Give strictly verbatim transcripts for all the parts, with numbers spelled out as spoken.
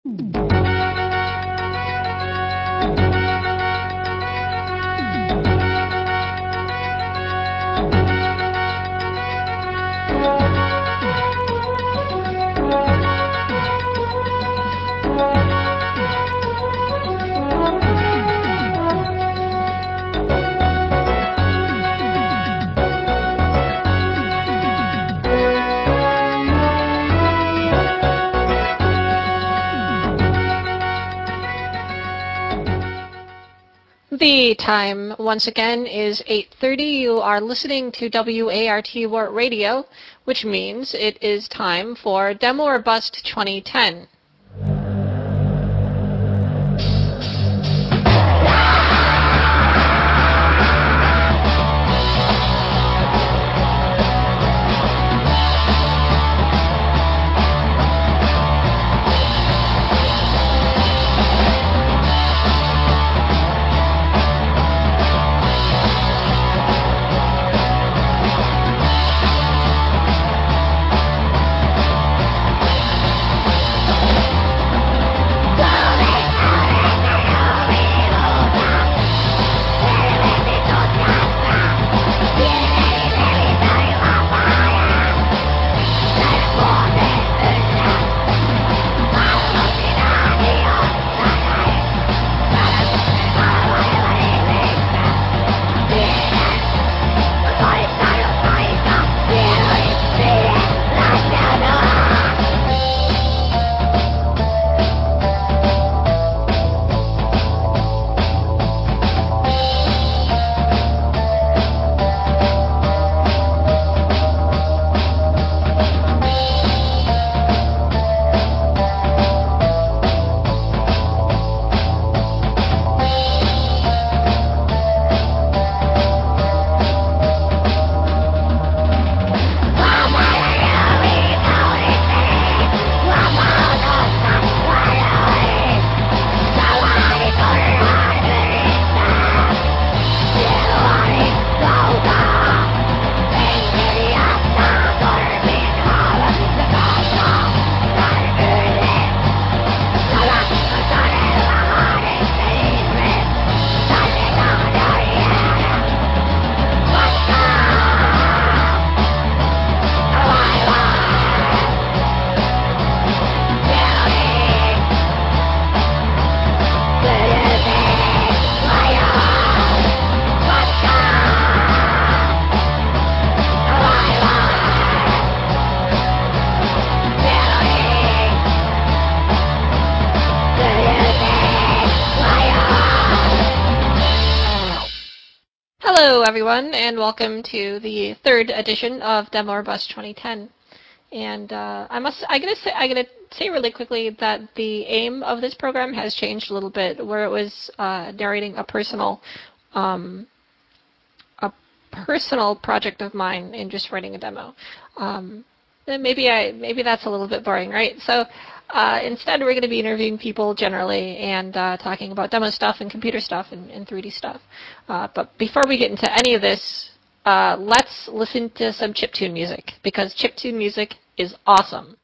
The time, once again, is eight thirty. You are listening to W A R T Wart Radio, which means it is time for Demo or Bust twenty ten. Hello, everyone, and welcome to the third edition of Demo or Bust twenty ten. And uh, I must, I gotta say, I gotta say really quickly that the aim of this program has changed a little bit, where it was uh, narrating a personal, um, a personal project of mine and just writing a demo. Um, then maybe I, maybe that's a little bit boring, right? So uh, instead, we're going to be interviewing people generally and uh, talking about demo stuff and computer stuff and, and three D stuff. Uh, but before we get into any of this, uh, let's listen to some chiptune music, because chiptune music is awesome.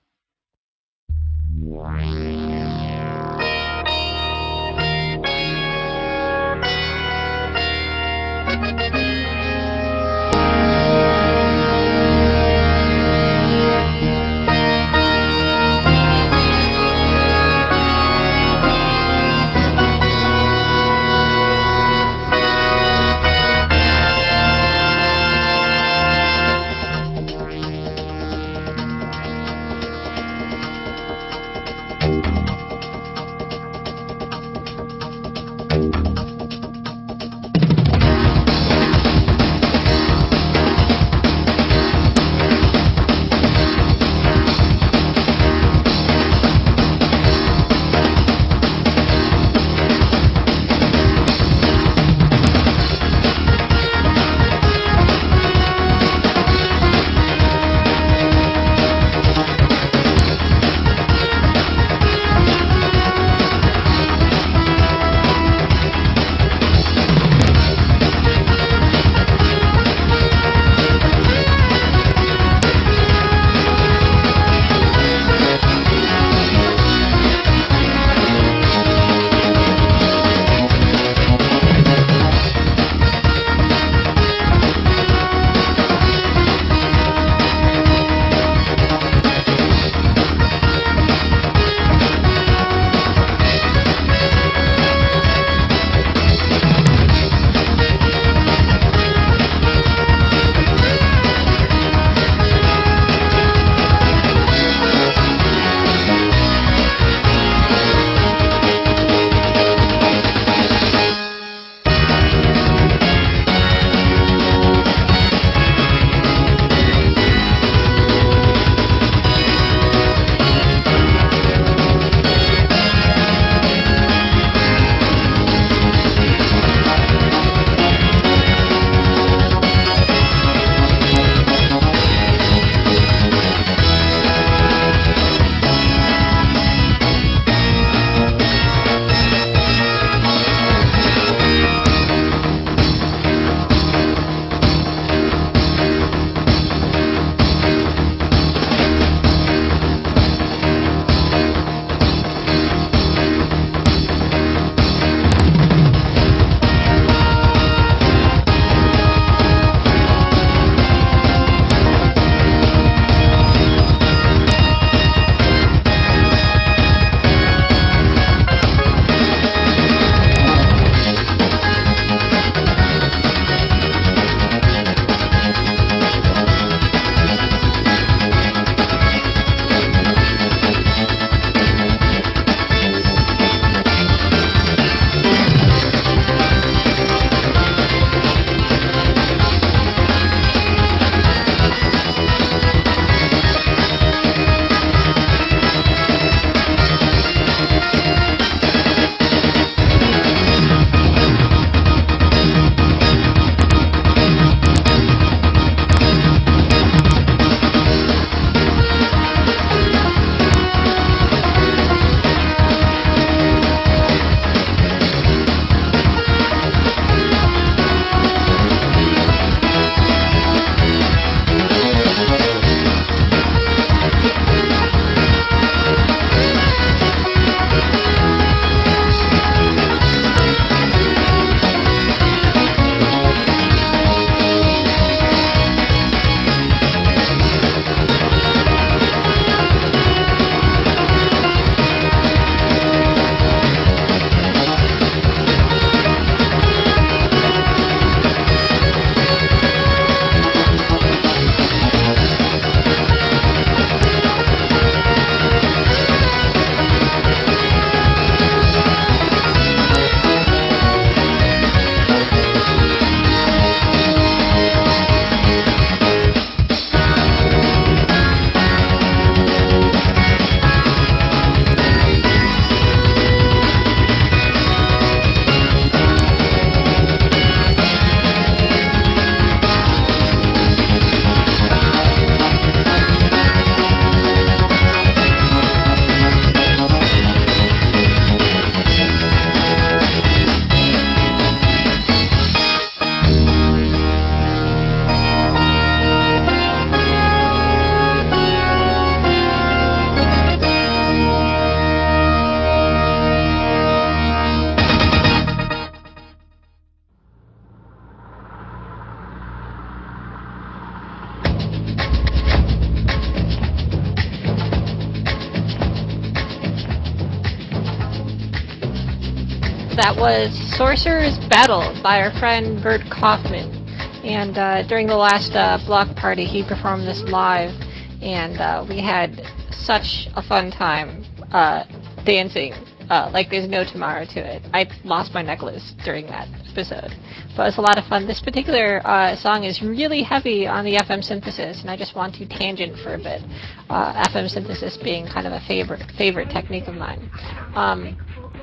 That was Sorcerer's Battle by our friend Bert Kaufman. And uh, during the last uh, block party, he performed this live, and uh, we had such a fun time uh, dancing. Uh, like there's no tomorrow to it. I lost my necklace during that episode, but it was a lot of fun. This particular uh, song is really heavy on the F M synthesis, and I just want to tangent for a bit. Uh, F M synthesis being kind of a favorite favorite technique of mine. Um,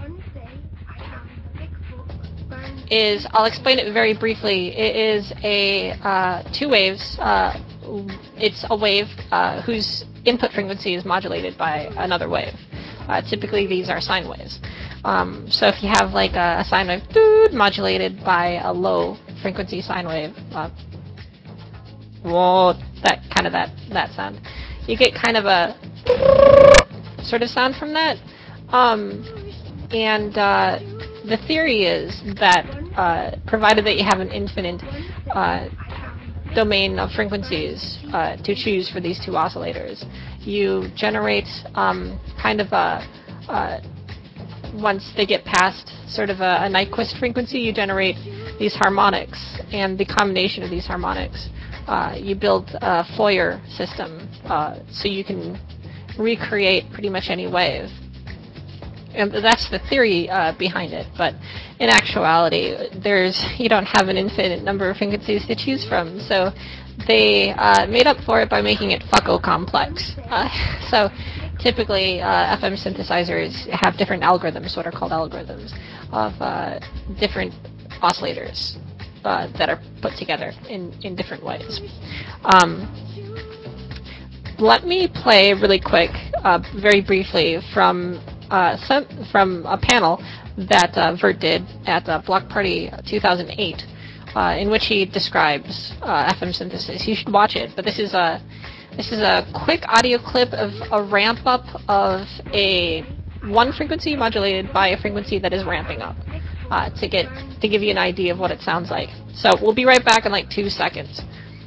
is I'll explain it very briefly. It is a uh, two waves. Uh, it's a wave uh, whose input frequency is modulated by another wave. Uh, typically, these are sine waves. Um, so if you have like a, a sine wave modulated by a low frequency sine wave, uh, whoa, that kind of that that sound, you get kind of a sort of sound from that. Um, and uh, the theory is that uh, provided that you have an infinite uh, domain of frequencies uh, to choose for these two oscillators, you generate um, kind of a, uh, once they get past sort of a, a Nyquist frequency, you generate these harmonics, and the combination of these harmonics, uh, you build a Fourier system, uh, so you can recreate pretty much any wave. And that's the theory uh, behind it, but in actuality, there's you don't have an infinite number of frequencies to choose from, so they uh, made up for it by making it fucko complex. Uh, so typically, uh, F M synthesizers have different algorithms, what are called algorithms, of uh, different oscillators uh, that are put together in, in different ways. Um, let me play really quick, uh, very briefly, from uh, some, from a panel that uh, Vert did at uh, Block Party two thousand eight, uh, in which he describes uh, F M synthesis. You should watch it, but this is a this is a quick audio clip of a ramp up of a one frequency modulated by a frequency that is ramping up uh, to get to give you an idea of what it sounds like. So we'll be right back in like two seconds.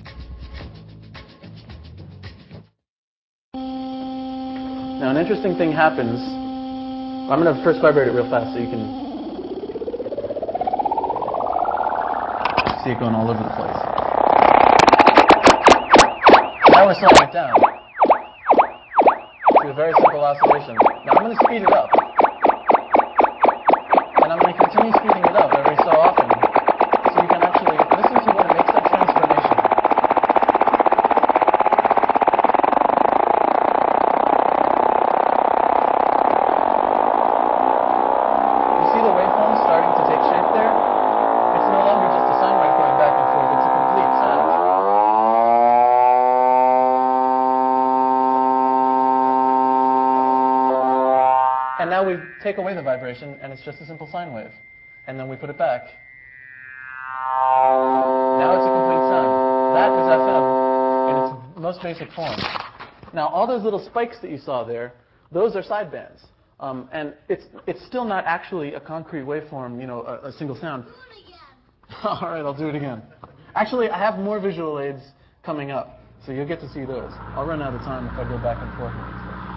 Now an interesting thing happens. I'm going to first vibrate it real fast so you can see it going all over the place. Now we're slowing it down to a very simple oscillation. Now I'm going to speed it up. And I'm going to continue speeding it up every so often so you can actually listen to when it makes that transformation. See the waveform starting to take shape there? It's no longer just a sine wave going back and forth, it's a complete sound. And now we take away the vibration and it's just a simple sine wave. And then we put it back. Now it's a complete sound. That is F M in its most basic form. Now all those little spikes that you saw there, those are sidebands. Um, and it's it's still not actually a concrete waveform, you know, a, a single sound. All right, I'll do it again. Actually, I have more visual aids coming up, so you'll get to see those. I'll run out of time if I go back and forth with this stuff.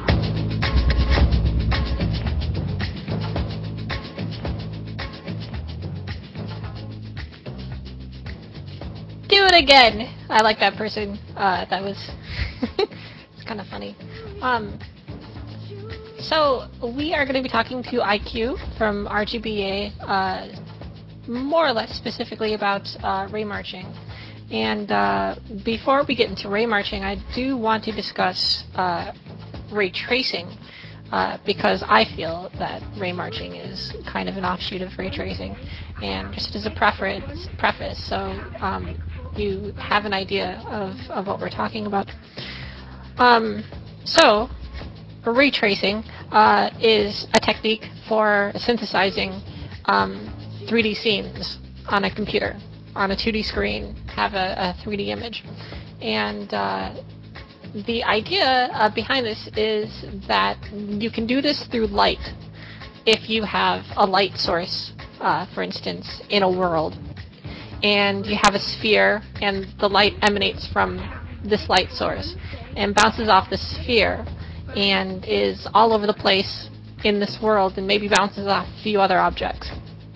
Do it again. I like that person. Uh, that was it's kind of funny. Um, so we are going to be talking to I Q from R G B A, uh, more or less specifically about uh, ray marching. And uh, before we get into ray marching, I do want to discuss uh, ray tracing. Uh, because I feel that ray marching is kind of an offshoot of ray tracing. And just as a preface, preface so um, you have an idea of, of what we're talking about. Um, so, ray tracing uh, is a technique for synthesizing um, three D scenes on a computer, on a two D screen, have a, a three D image. And uh, the idea uh, behind this is that you can do this through light. If you have a light source, uh, for instance, in a world, and you have a sphere, and the light emanates from this light source and bounces off the sphere and is all over the place in this world and maybe bounces off a few other objects.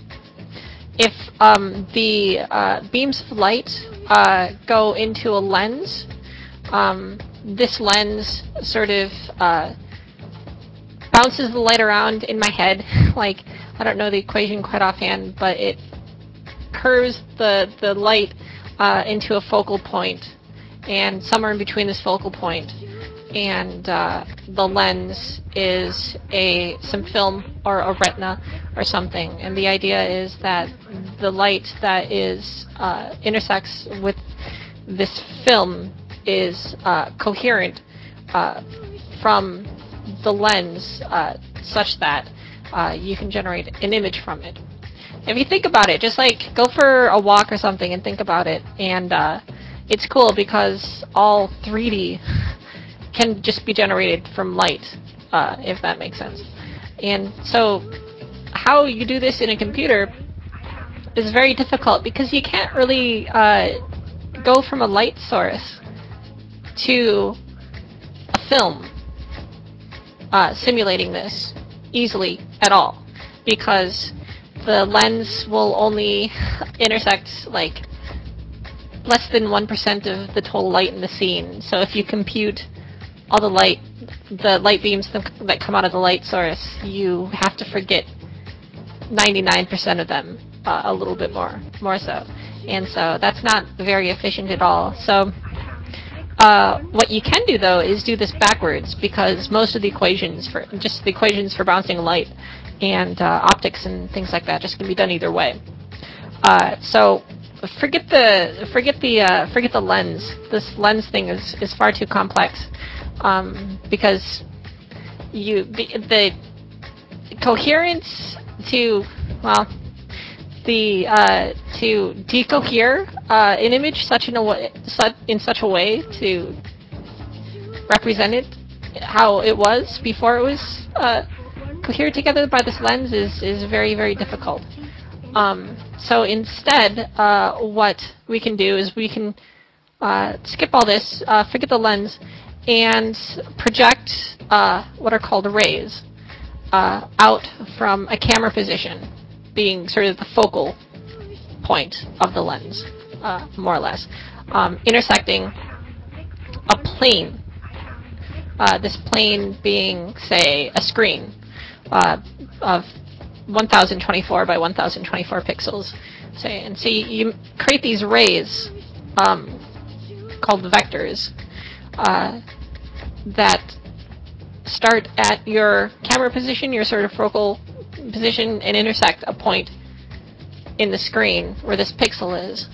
If um, the uh, beams of light uh, go into a lens, um, this lens sort of uh, bounces the light around in my head. Like, I don't know the equation quite offhand, but it curves the, the light uh, into a focal point, and somewhere in between this focal point and uh, the lens is a some film or a retina or something. And the idea is that the light that is uh, intersects with this film is uh, coherent uh, from the lens uh, such that uh, you can generate an image from it. If you think about it, just like go for a walk or something and think about it, and uh, it's cool because all three D can just be generated from light, uh, if that makes sense. And so how you do this in a computer is very difficult because you can't really uh, go from a light source to a film uh, simulating this easily at all, because the lens will only intersect like less than one percent of the total light in the scene. So if you compute all the light, the light beams that come out of the light source, you have to forget ninety-nine percent of them, uh, a little bit more, more so. And so that's not very efficient at all. So uh, what you can do, though, is do this backwards, because most of the equations for just the equations for bouncing light and uh, optics and things like that just can be done either way. Uh, so forget the forget the uh, forget the lens. This lens thing is is far too complex, um, because you the, the coherence to well the uh, to decohere uh, an image such in a way such, in such a way to represent it how it was before it was uh, cohered together by this lens is is very very difficult. Um, so instead, uh, what we can do is we can uh, skip all this, uh, forget the lens, and project uh, what are called rays uh, out from a camera position, being sort of the focal point of the lens, uh, more or less, um, intersecting a plane. Uh, this plane being, say, a screen uh, of one thousand twenty-four by one thousand twenty-four pixels, say, and so you, you create these rays um, called vectors uh, that start at your camera position, your sort of focal position, and intersect a point in the screen where this pixel is,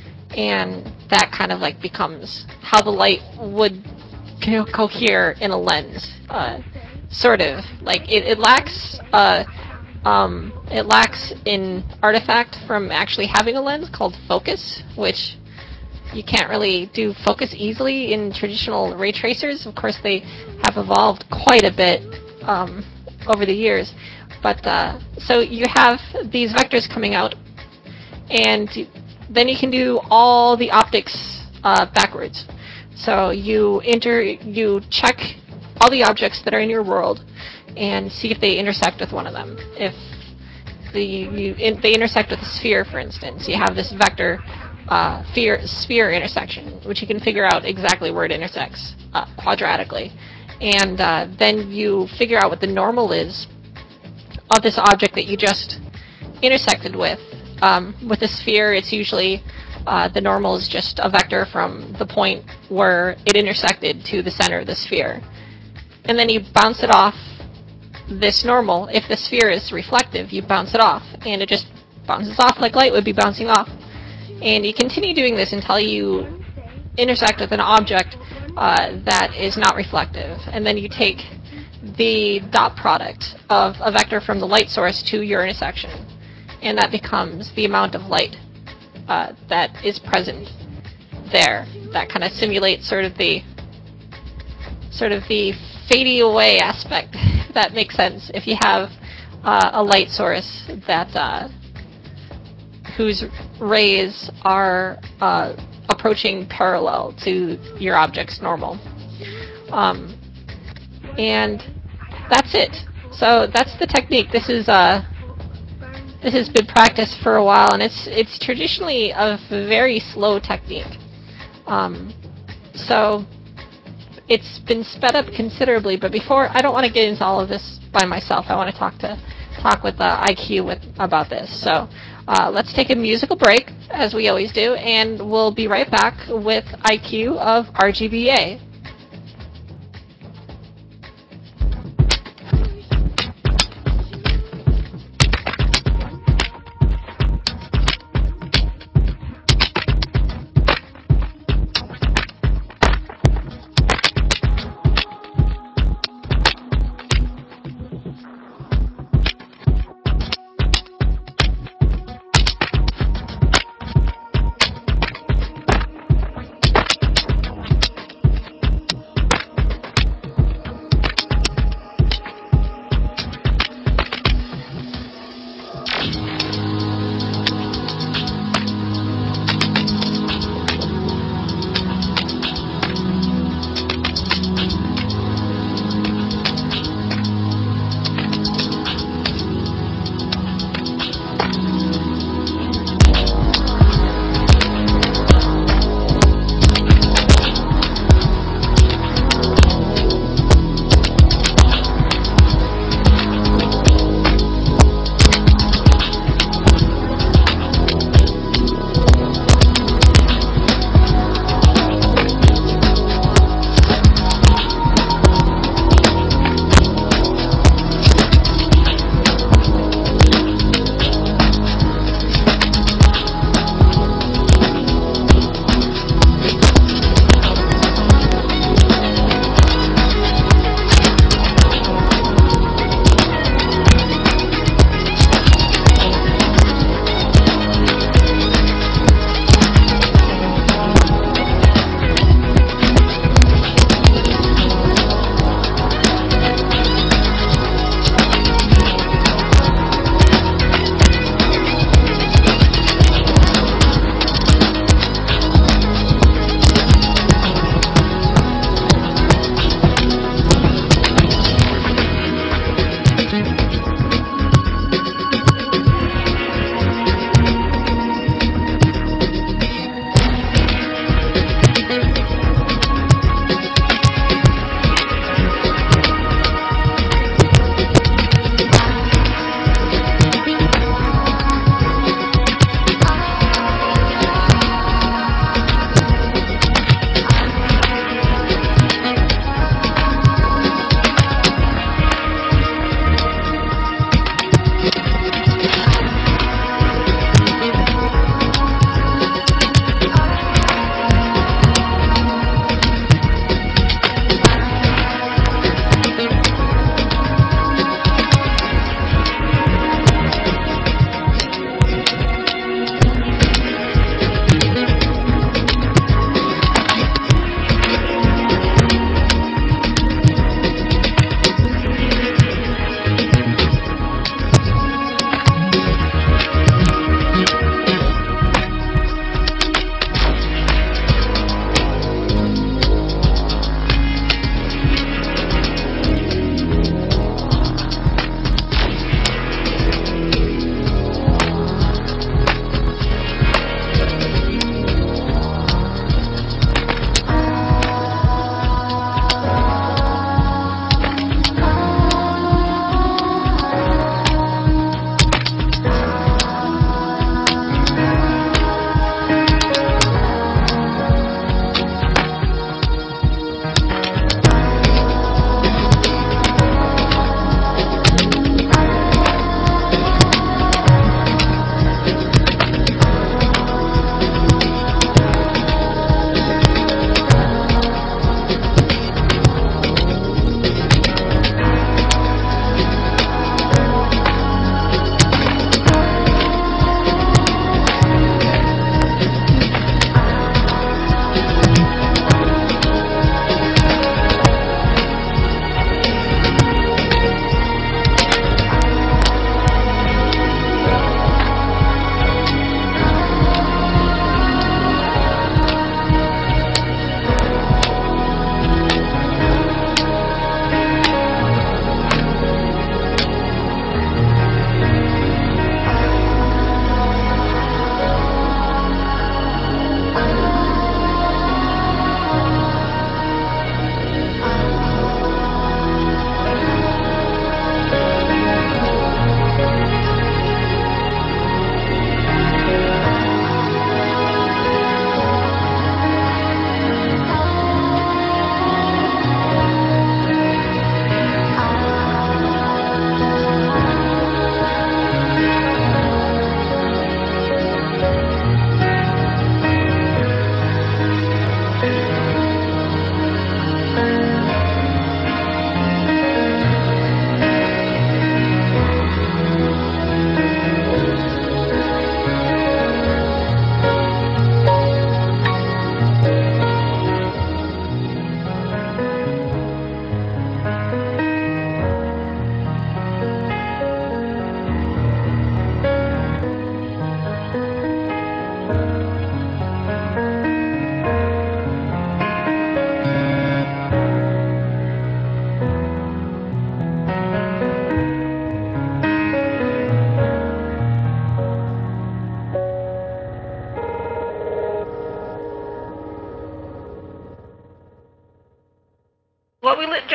and that kind of like becomes how the light would co cohere in a lens, uh, sort of like it, it lacks uh, um, it lacks an artifact from actually having a lens called focus, which you can't really do focus easily in traditional ray tracers. Of course, they have evolved quite a bit um, over the years, but uh, so you have these vectors coming out, and then you can do all the optics uh, backwards. So you enter, you check all the objects that are in your world and see if they intersect with one of them. If the you in, they intersect with a sphere, for instance, you have this vector uh, sphere, sphere intersection, which you can figure out exactly where it intersects uh, quadratically, and uh, then you figure out what the normal is of this object that you just intersected with. Um, with a sphere, it's usually uh, the normal is just a vector from the point where it intersected to the center of the sphere. And then you bounce it off this normal. If the sphere is reflective, you bounce it off, and it just bounces off like light would be bouncing off. And you continue doing this until you intersect with an object uh, that is not reflective. And then you take the dot product of a vector from the light source to your intersection, and that becomes the amount of light uh, that is present there. That kind of simulates sort of the sort of the fading away aspect, if that makes sense. If you have uh, a light source that uh, whose rays are uh, approaching parallel to your object's normal, um, and that's it. So that's the technique. This is uh, this has been practiced for a while, and it's it's traditionally a very slow technique. Um, so it's been sped up considerably. But before, I don't want to get into all of this by myself. I want to talk to talk with uh, I Q with about this. So uh, let's take a musical break, as we always do, and we'll be right back with I Q of R G B A.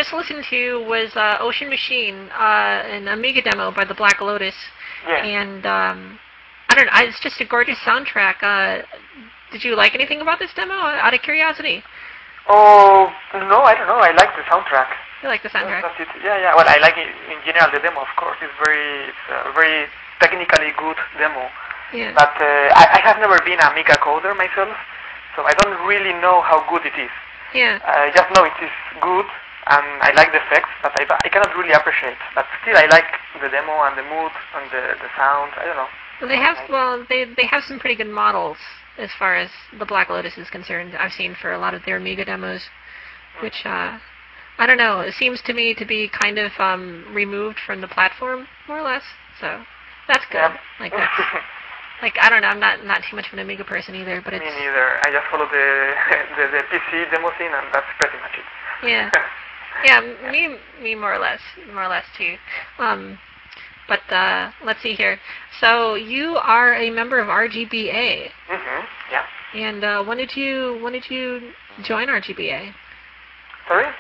just listened to was uh, Ocean Machine, uh, an Amiga demo by the Black Lotus. Yeah. And um, I don't know, it's just a gorgeous soundtrack. Uh, did you like anything about this demo, out of curiosity? Oh, no, I don't know. I like the soundtrack. You like the soundtrack? That's, that's it. Yeah, yeah. Well, I like it in general the demo, of course. It's very, it's a very technically good demo. Yeah. But uh, I, I have never been an Amiga coder myself, so I don't really know how good it is. Yeah. I just know it is good, and I like the effects, but I, I cannot really appreciate. But still, I like the demo and the mood and the, the sound. I don't know. Well, they have well, they they have some pretty good models as far as the Black Lotus is concerned. I've seen for a lot of their Amiga demos, which uh, I don't know. It seems to me to be kind of um, removed from the platform, more or less. So that's good. Yeah. Like that's like I don't know. I'm not not too much of an Amiga person either, but it's me neither. I just follow the the, the P C demo scene, and that's pretty much it. yeah, yeah. Me me more or less, more or less too. Um, But uh, let's see here. So you are a member of R G B A. Mhm. Yeah. And uh, when did you when did you join R G B A? Sorry.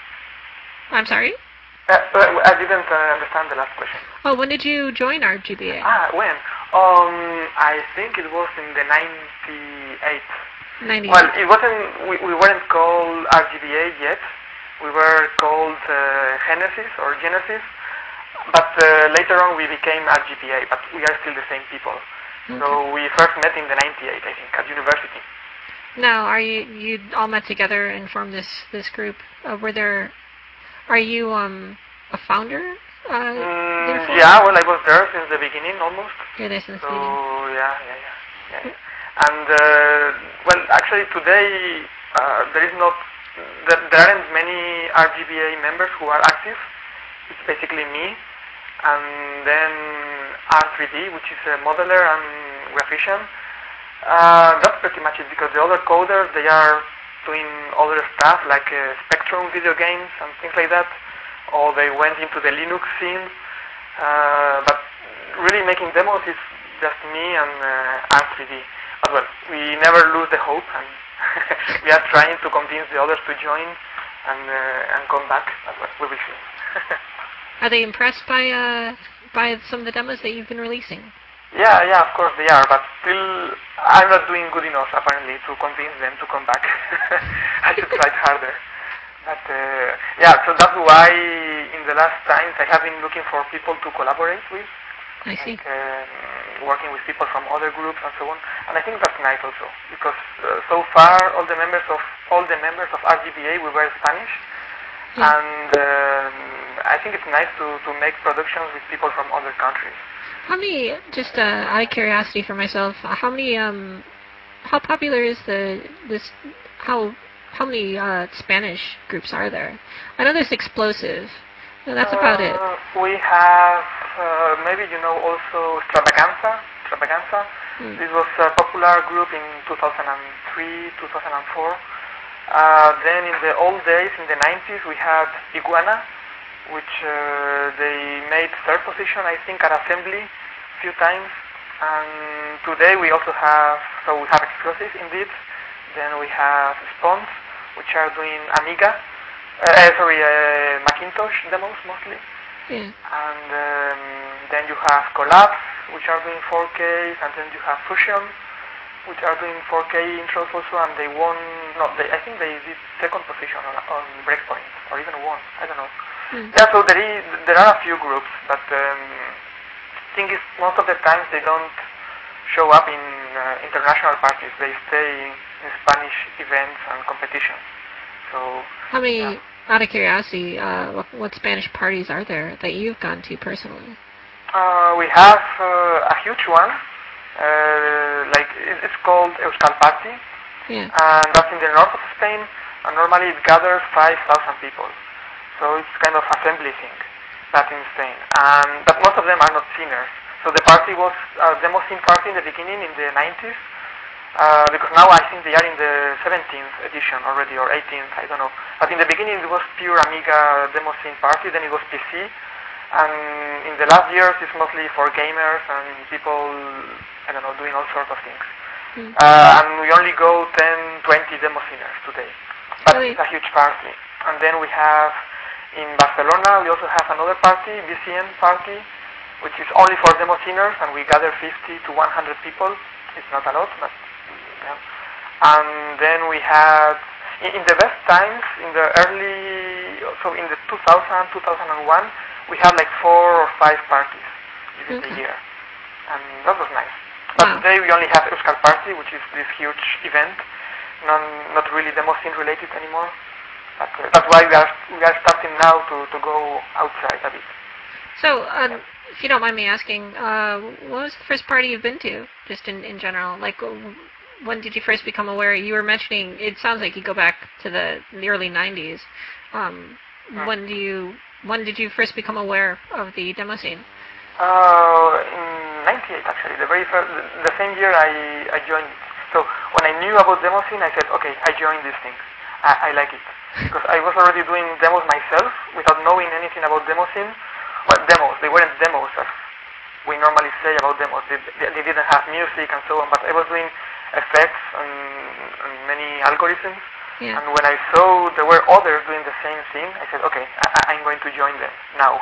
I'm sorry. Uh, uh, I didn't uh, understand the last question. Oh, when did you join R G B A? Ah, when? Um, I think it was in the ninety-eight. ninety-eight. Well, it wasn't. We, we weren't called R G B A yet. We were called uh, Genesis or Genesis. But uh, later on we became R G B A, but we are still the same people. Okay. So we first met in the ninety-eight, I think, at university. Now, are you you all met together and formed this this group? Uh, were there? Are you um a founder? Uh, Mm, yeah, well, I was there since the beginning almost. You're there since so the beginning. yeah, yeah, yeah, yeah. yeah. And uh, well, actually today uh, there is not there, there aren't many R G B A members who are active. It's basically me. And then R three D, which is a modeler and graphician. Uh, that's pretty much it, because the other coders, they are doing other stuff like uh, Spectrum video games and things like that, or they went into the Linux scene. Uh, but really making demos is just me and uh, R three D. But well, we never lose the hope, and we are trying to convince the others to join and uh, and come back. But well, we will see. Are they impressed by uh by some of the demos that you've been releasing? Yeah, yeah, of course they are, but still I'm not doing good enough apparently to convince them to come back. I should try harder. But uh, yeah, so that's why in the last times I have been looking for people to collaborate with. I see. Like um, working with people from other groups and so on. And I think that's nice also, because uh, so far all the members of all the members of R G B A we were Spanish. Yeah. And um, I think it's nice to, to make productions with people from other countries. How many, just uh, out of curiosity for myself, uh, how many, um, how popular is the, this, how, how many uh, Spanish groups are there? I know there's Explosive. No, that's uh, about it. We have, uh, maybe you know also Extravaganza. Extravaganza. Mm. This was a popular group in two thousand three, two thousand four. Uh, then in the old days, in the nineties, we had Iguana, which uh, they made third position, I think, at Assembly a few times. And today we also have, so we have Explosive indeed. Then we have Spons, which are doing Amiga, uh, sorry, uh, Macintosh demos mostly. Yeah. And um, then you have Collapse, which are doing four K, and then you have Fusion, which are doing four K intros also, and they won, no, they, I think they did second position on, on Breakpoint, or even won, I don't know. Mm. Yeah, so there, is, there are a few groups, but um, thing is, most of the times they don't show up in uh, international parties. They stay in Spanish events and competitions. So, how many, yeah. Out of curiosity, uh, what, what Spanish parties are there that you've gone to personally? Uh, we have uh, a huge one. Uh, like it's called Euskal Party, yeah. And that's in the north of Spain, and normally it gathers five thousand people. So it's kind of assembly thing, that in Spain. And but most of them are not singers. So the party was a demo scene party in the beginning in the nineties, uh, because now I think they are in the seventeenth edition already, or eighteenth, I don't know. But in the beginning it was pure Amiga demo scene party, then it was P C. And in the last years, it's mostly for gamers and people, I don't know, doing all sorts of things. Mm. Uh, and we only go ten, twenty demo sceners today. But really? It's a huge party. And then we have In Barcelona, we also have another party, B C N party, which is only for demo sceners, and we gather fifty to one hundred people. It's not a lot, but yeah. And then we had, in, in the best times, in the early, so in the two thousand, two thousand one, we had like four or five parties during Okay. the year, and that was nice. But Wow. today we only have Euskal Party, which is this huge event, non, not really demo scene related anymore. But uh, that's why we are we are starting now to, to go outside a bit. So, uh, if you don't mind me asking, uh, what was the first party you've been to, just in, in general? Like, when did you first become aware? You were mentioning, it sounds like you go back to the, the early nineties. Um, Hmm. When do you, when did you first become aware of the demo scene? Uh, in ninety-eight, actually, the very first, the, the same year I, I joined it. So when I knew about demo scene, I said, okay, I joined this thing. I, I like it. Because I was already doing demos myself without knowing anything about demo scene. Well, demos, they weren't demos as we normally say about demos. They, they, they didn't have music and so on, but I was doing effects and, and many algorithms. Yeah. And when I saw there were others doing the same thing, I said, okay, I, I'm going to join them now.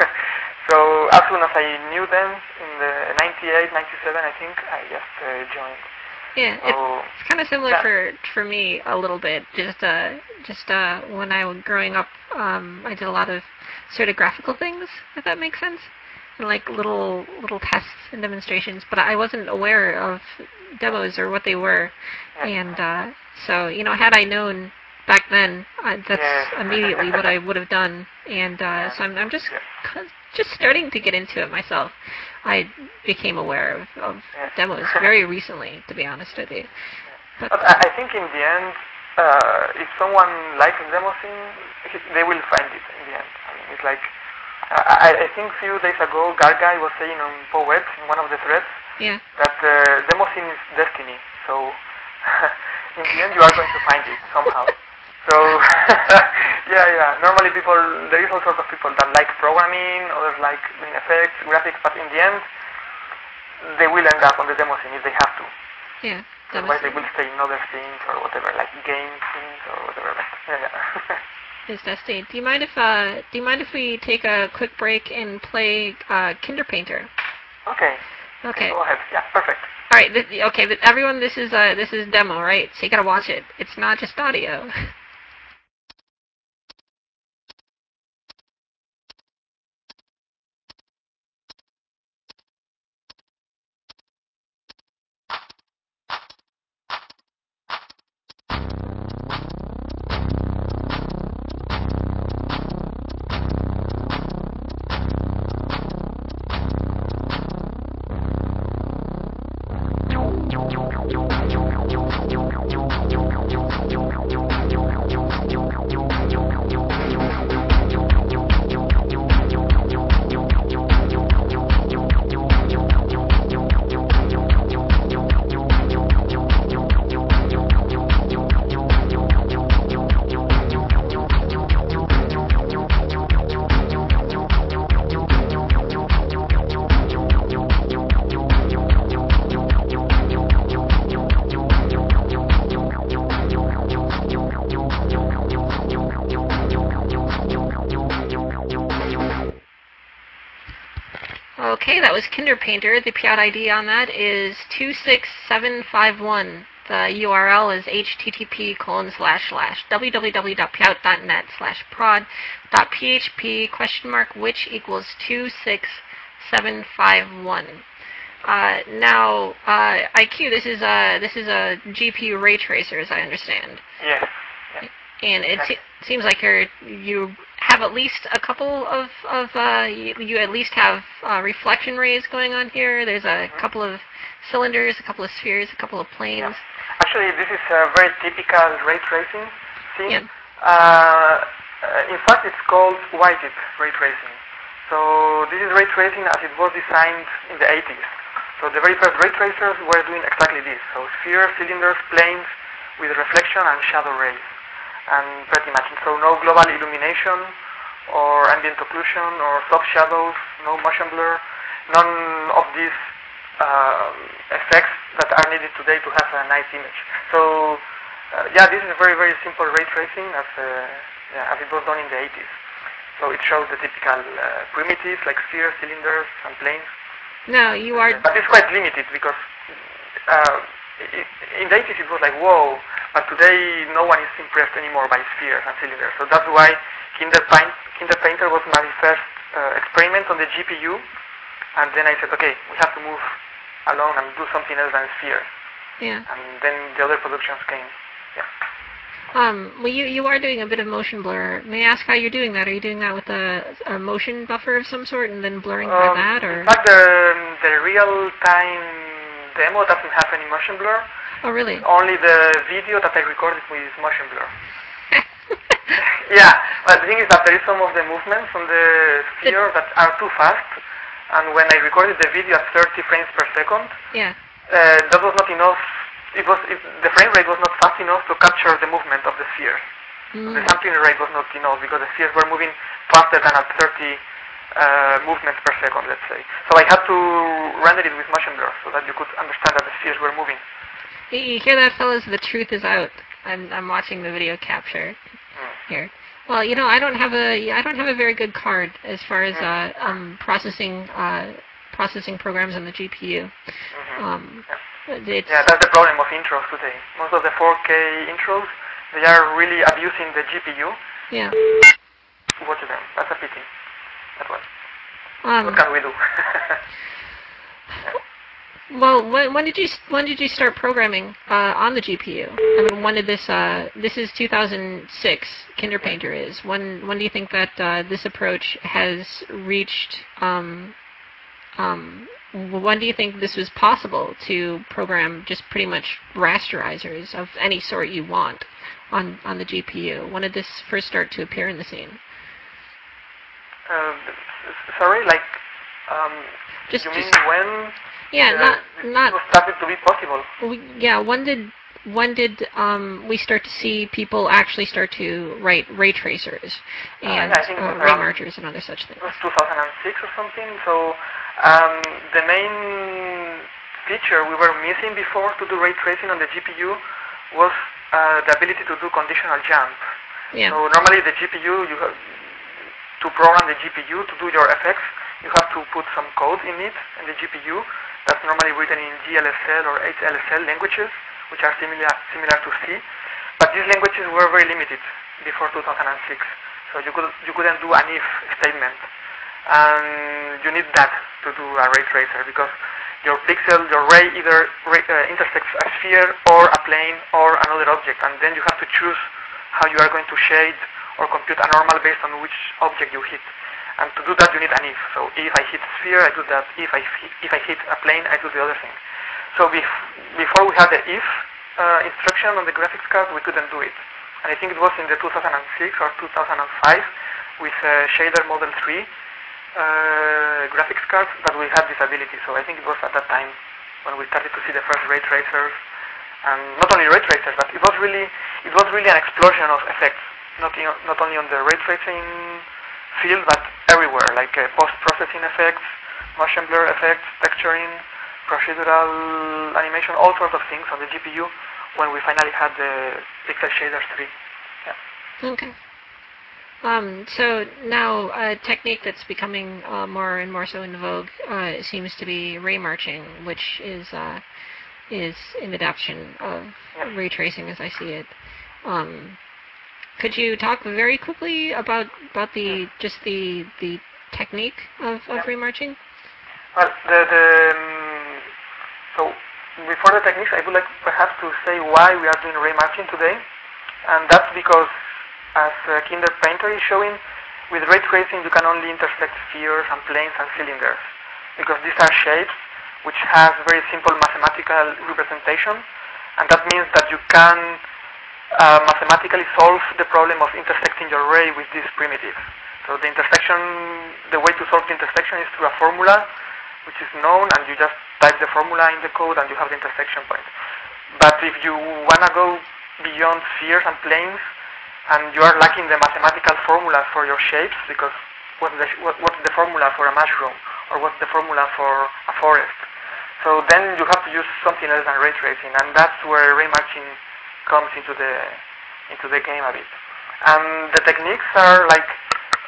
So as soon as I knew them in the ninety-eight, ninety-seven, I think, I just uh, joined. Yeah, So, it's, it's kind of similar yeah. for for me a little bit. Just uh, just uh, when I was growing up, um, I did a lot of sort of graphical things, if that makes sense, and like little little tests and demonstrations. But I wasn't aware of demos or what they were, Yeah. and uh, so you know, had I known back then, uh, that's Yes. immediately what I would have done. And uh, Yeah. so I'm I'm just Yeah. just starting to get into it myself. I became aware of, of Yes. demos very recently, to be honest with you. But, But I, I think in the end, uh, if someone likes demo scene, he- they will find it in the end. I mean, it's like, I, I think a few days ago, Garguy was saying on Poet, in one of the threads, yeah. that uh, demo scene is destiny. So in the end, you are going to find it somehow. So yeah, yeah. Normally, people there is all sorts of people that like programming, others like doing effects, graphics, but in the end, they will end up on the demo scene if they have to. Yeah. Otherwise, they will stay in other things or whatever, like game things or whatever. But yeah, yeah. Is destiny. Do you mind if uh, do you mind if we take a quick break and play uh, Kinderpainter? Okay. Okay. Go ahead. Yeah, perfect. All right. Th- okay. Th- everyone, this is uh, this is demo, right? So you gotta watch it. It's not just audio. Okay, that was Kinderpainter. The P I A D on that is two six seven five one. The U R L is http colon slash slash www.pyout.net slash prod dot php question mark which equals two six seven five one. Uh, now, uh, I Q, this is a this is a G P U ray tracer, as I understand. Yes. Yeah. And it Yes. se- seems like you're, you have at least a couple of, of uh, you, you at least have uh, reflection rays going on here. There's a Mm-hmm. couple of cylinders, a couple of spheres, a couple of planes. Yeah. Actually, this is a very typical ray tracing scene. Yeah. Uh, uh, in fact, it's called whited ray tracing. So this is ray tracing as it was designed in the eighties. So the very first ray tracers were doing exactly this. So spheres, cylinders, planes with reflection and shadow rays. And pretty much, so no global illumination or ambient occlusion or soft shadows, no motion blur, none of these uh, effects that are needed today to have a nice image. So uh, yeah, this is very, very simple ray tracing as, uh, yeah, as it was done in the eighties. So it shows the typical uh, primitives like spheres, cylinders, and planes. No, you are. But it's quite limited because uh, it, in the eighties it was like, whoa, but today no one is impressed anymore by spheres and cylinders. So that's why Kinder, Paint, Kinder Painter was my first uh, experiment on the G P U. And then I said, okay, we have to move along and do something else than spheres. Yeah. And then the other productions came. Yeah. Um, well, you, you are doing a bit of motion blur. May I ask how you're doing that? Are you doing that with a, a motion buffer of some sort and then blurring Um, by that, or? In fact, the, the real-time demo doesn't have any motion blur. Oh, really? It's only the video that I recorded with motion blur. Yeah, but the thing is that there is some of the movements on the sphere that are too fast, and when I recorded the video at thirty frames per second, yeah, uh, that was not enough. It was it, the frame rate was not fast enough to capture the movement of the spheres. mm. The sampling rate was not enough because the spheres were moving faster than at thirty uh, movements per second, let's say. So I had to render it with motion blur so that you could understand that the spheres were moving. You hear that, fellas? The truth is out. I'm I'm watching the video capture Mm. here. Well, you know, I don't have a I don't have a very good card as far as Mm. uh, um, processing uh, processing programs on the G P U. Mm-hmm. Um, yeah. it's yeah, that's the problem of intros today. Most of the four K intros, they are really abusing the G P U. Yeah. Watch them. That's a pity. That was. Um, what can we do? yeah. Well, when, when did you when did you start programming uh, on the G P U? I mean, when did this? Uh, this is two thousand six. Kinder Painter is. When when do you think that uh, this approach has reached? Um, um, when do you think this was possible to program just pretty much rasterizers of any sort you want on on the G P U? When did this first start to appear in the scene? Uh, sorry, like. Um, just, you mean just, when? Yeah, uh, not it not. was started to be possible. We, yeah, when did when did um, we start to see people actually start to write ray tracers and uh, yeah, I think it uh, was ray around, marchers and other such things? It was two thousand six or something. So um, the main feature we were missing before to do ray tracing on the G P U was uh, the ability to do conditional jump. Yeah. So normally the G P U, you have, to program the G P U to do your effects, you have to put some code in it in the G P U. That's normally written in G L S L or H L S L languages, which are similar similar to C. But these languages were very limited before two thousand six. So you could you couldn't do an if statement, and you need that to do a ray tracer because your pixel, your ray either ray, uh, intersects a sphere or a plane or another object, and then you have to choose how you are going to shade or compute a normal based on which object you hit. And to do that, you need an if. So if I hit a sphere, I do that. If I if I hit a plane, I do the other thing. So bef before we had the if uh, instruction on the graphics card, we couldn't do it. And I think it was in the two thousand six or two thousand five with uh, Shader Model three uh, graphics cards that we had this ability. So I think it was at that time when we started to see the first ray tracers, and not only ray tracers, but it was really it was really an explosion of effects. Not in, not only on the ray tracing field, but everywhere, like uh, post-processing effects, motion blur effects, texturing, procedural animation, all sorts of things on the G P U when we finally had the Pixel Shaders three. Yeah. Okay. Um, so now a technique that's becoming uh, more and more so in vogue uh, seems to be ray marching, which is uh, is an adaptation of yeah. ray tracing as I see it. Um, Could you talk very quickly about about the just the the technique of, of yeah. ray marching? Well, the, the um, so before the techniques, I would like perhaps to say why we are doing ray marching today, and that's because, as uh, Kinder Painter is showing, with ray tracing you can only intersect spheres and planes and cylinders, because these are shapes which have very simple mathematical representation, and that means that you can Uh, mathematically solve the problem of intersecting your ray with these primitives. So the intersection, the way to solve the intersection is through a formula which is known, and you just type the formula in the code and you have the intersection point. But if you want to go beyond spheres and planes and you are lacking the mathematical formula for your shapes, because what's the, what, what's the formula for a mushroom, or what's the formula for a forest? So then you have to use something else than ray tracing, and that's where ray matching comes into the into the game a bit. And the techniques are like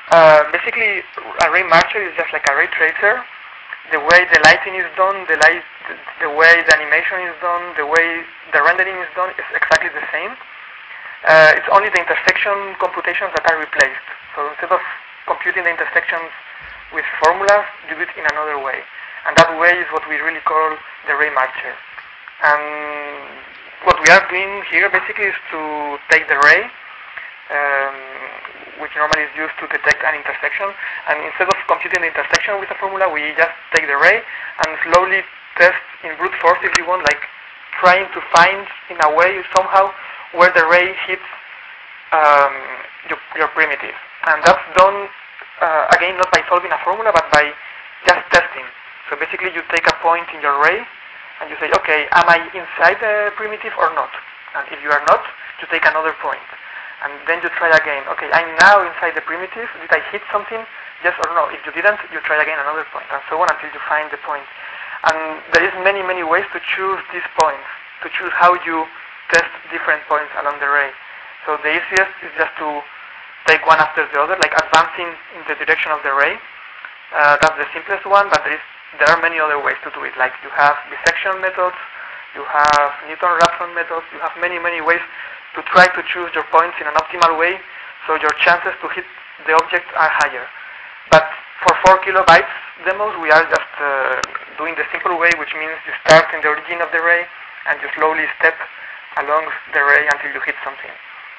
Uh, basically, a ray marcher is just like a ray tracer. The way the lighting is done, the light, the way the animation is done, the way the rendering is done is exactly the same. Uh, it's only the intersection computations that are replaced. So instead of computing the intersections with formulas, you do it in another way. And that way is what we really call the ray marcher. And what we are doing here basically is to take the ray, um, which normally is used to detect an intersection, and instead of computing the intersection with a formula, we just take the ray and slowly test in brute force, if you want, like trying to find in a way somehow where the ray hits um, your, your primitive. And that's done, uh, again, not by solving a formula, but by just testing. So basically you take a point in your ray, and you say, okay, am I inside the primitive or not? And if you are not, you take another point. And then you try again, okay, I'm now inside the primitive, did I hit something? Yes or no? If you didn't, you try again another point, and so on until you find the point. And there is many, many ways to choose these points, to choose how you test different points along the ray. So the easiest is just to take one after the other, like advancing in the direction of the ray. Uh, that's the simplest one, but there is there are many other ways to do it. Like you have bisection methods, you have Newton-Raphson methods, you have many, many ways to try to choose your points in an optimal way, so your chances to hit the object are higher. But for four kilobytes demos, we are just uh, doing the simple way, which means you start in the origin of the ray and you slowly step along the ray until you hit something.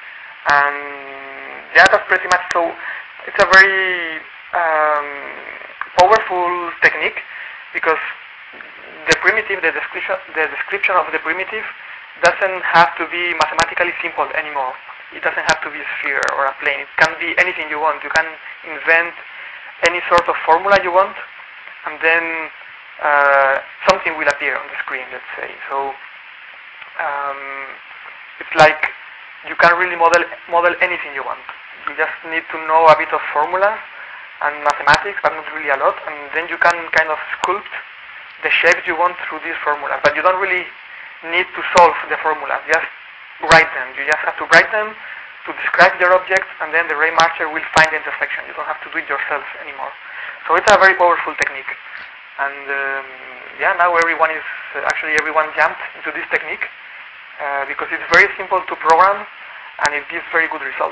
And yeah, that's pretty much so. It's a very um, powerful technique because the primitive, the description, the description of the primitive doesn't have to be mathematically simple anymore. It doesn't have to be a sphere or a plane. It can be anything you want. You can invent any sort of formula you want, and then uh, something will appear on the screen, let's say. So um, it's like you can really model model anything you want. You just need to know a bit of formulas and mathematics, but not really a lot, and then you can kind of sculpt the shapes you want through these formulas. But you don't really need to solve the formulas, just write them. You just have to write them to describe your object, and then the ray marcher will find the intersection. You don't have to do it yourself anymore. So it's a very powerful technique. And um, yeah, now everyone is, uh, actually everyone jumped into this technique uh, because it's very simple to program and it gives very good results.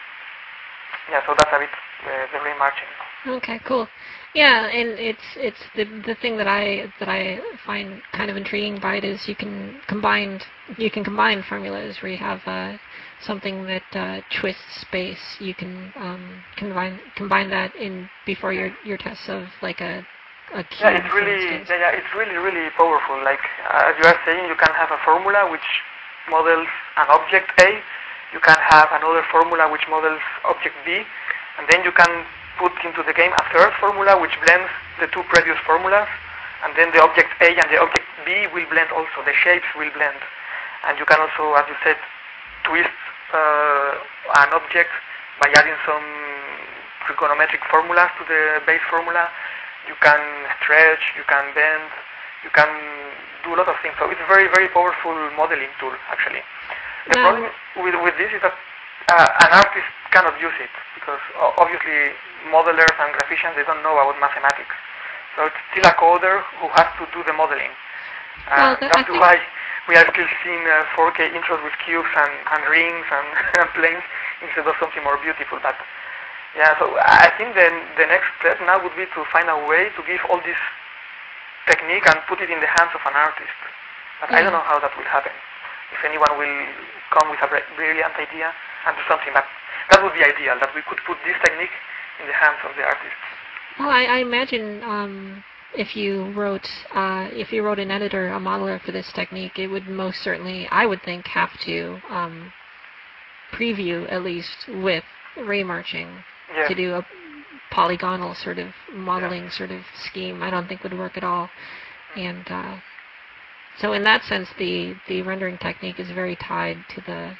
Yeah, so that's a bit uh, the ray marching. Okay, cool. Yeah, and it's it's the the thing that I that I find kind of intriguing by it is you can combine you can combine formulas where you have uh, something that uh, twists space. You can um, combine combine that in before your your tests of like a a cube. Yeah, it's really yeah, yeah it's really really powerful. Like uh, as you are saying, you can have a formula which models an object A. You can have another formula which models object B, and then you can put into the game a third formula which blends the two previous formulas, and then the object A and the object B will blend also. The shapes will blend, and you can also, as you said, twist uh, an object by adding some trigonometric formulas to the base formula. You can stretch, you can bend, you can do a lot of things. So it's a very, very powerful modeling tool, actually. The Now, problem with, with this is that uh, an artist cannot use it because obviously modelers and graphicians, they don't know about mathematics. So it's still a coder who has to do the modeling. Uh, well, the, that's I think why we are still seeing uh, four K intros with cubes and, and rings and, and planes instead of something more beautiful. But yeah, so I think then the next step now would be to find a way to give all this technique and put it in the hands of an artist. But yeah. I don't know how that will happen. If anyone will come with a brilliant idea and do something, but that would be ideal, that we could put this technique in the hands of the artists. Well, I, I imagine um, if you wrote uh, if you wrote an editor, a modeler for this technique, it would most certainly, I would think, have to um, preview at least with ray marching Yes. to do a polygonal sort of modeling Yeah. sort of scheme. I don't think would work at all. And uh, so, in that sense, the the rendering technique is very tied to the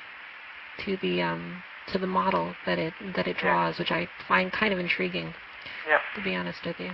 to the um, to the model that it that it draws, which I find kind of intriguing. Yeah. To be honest with you.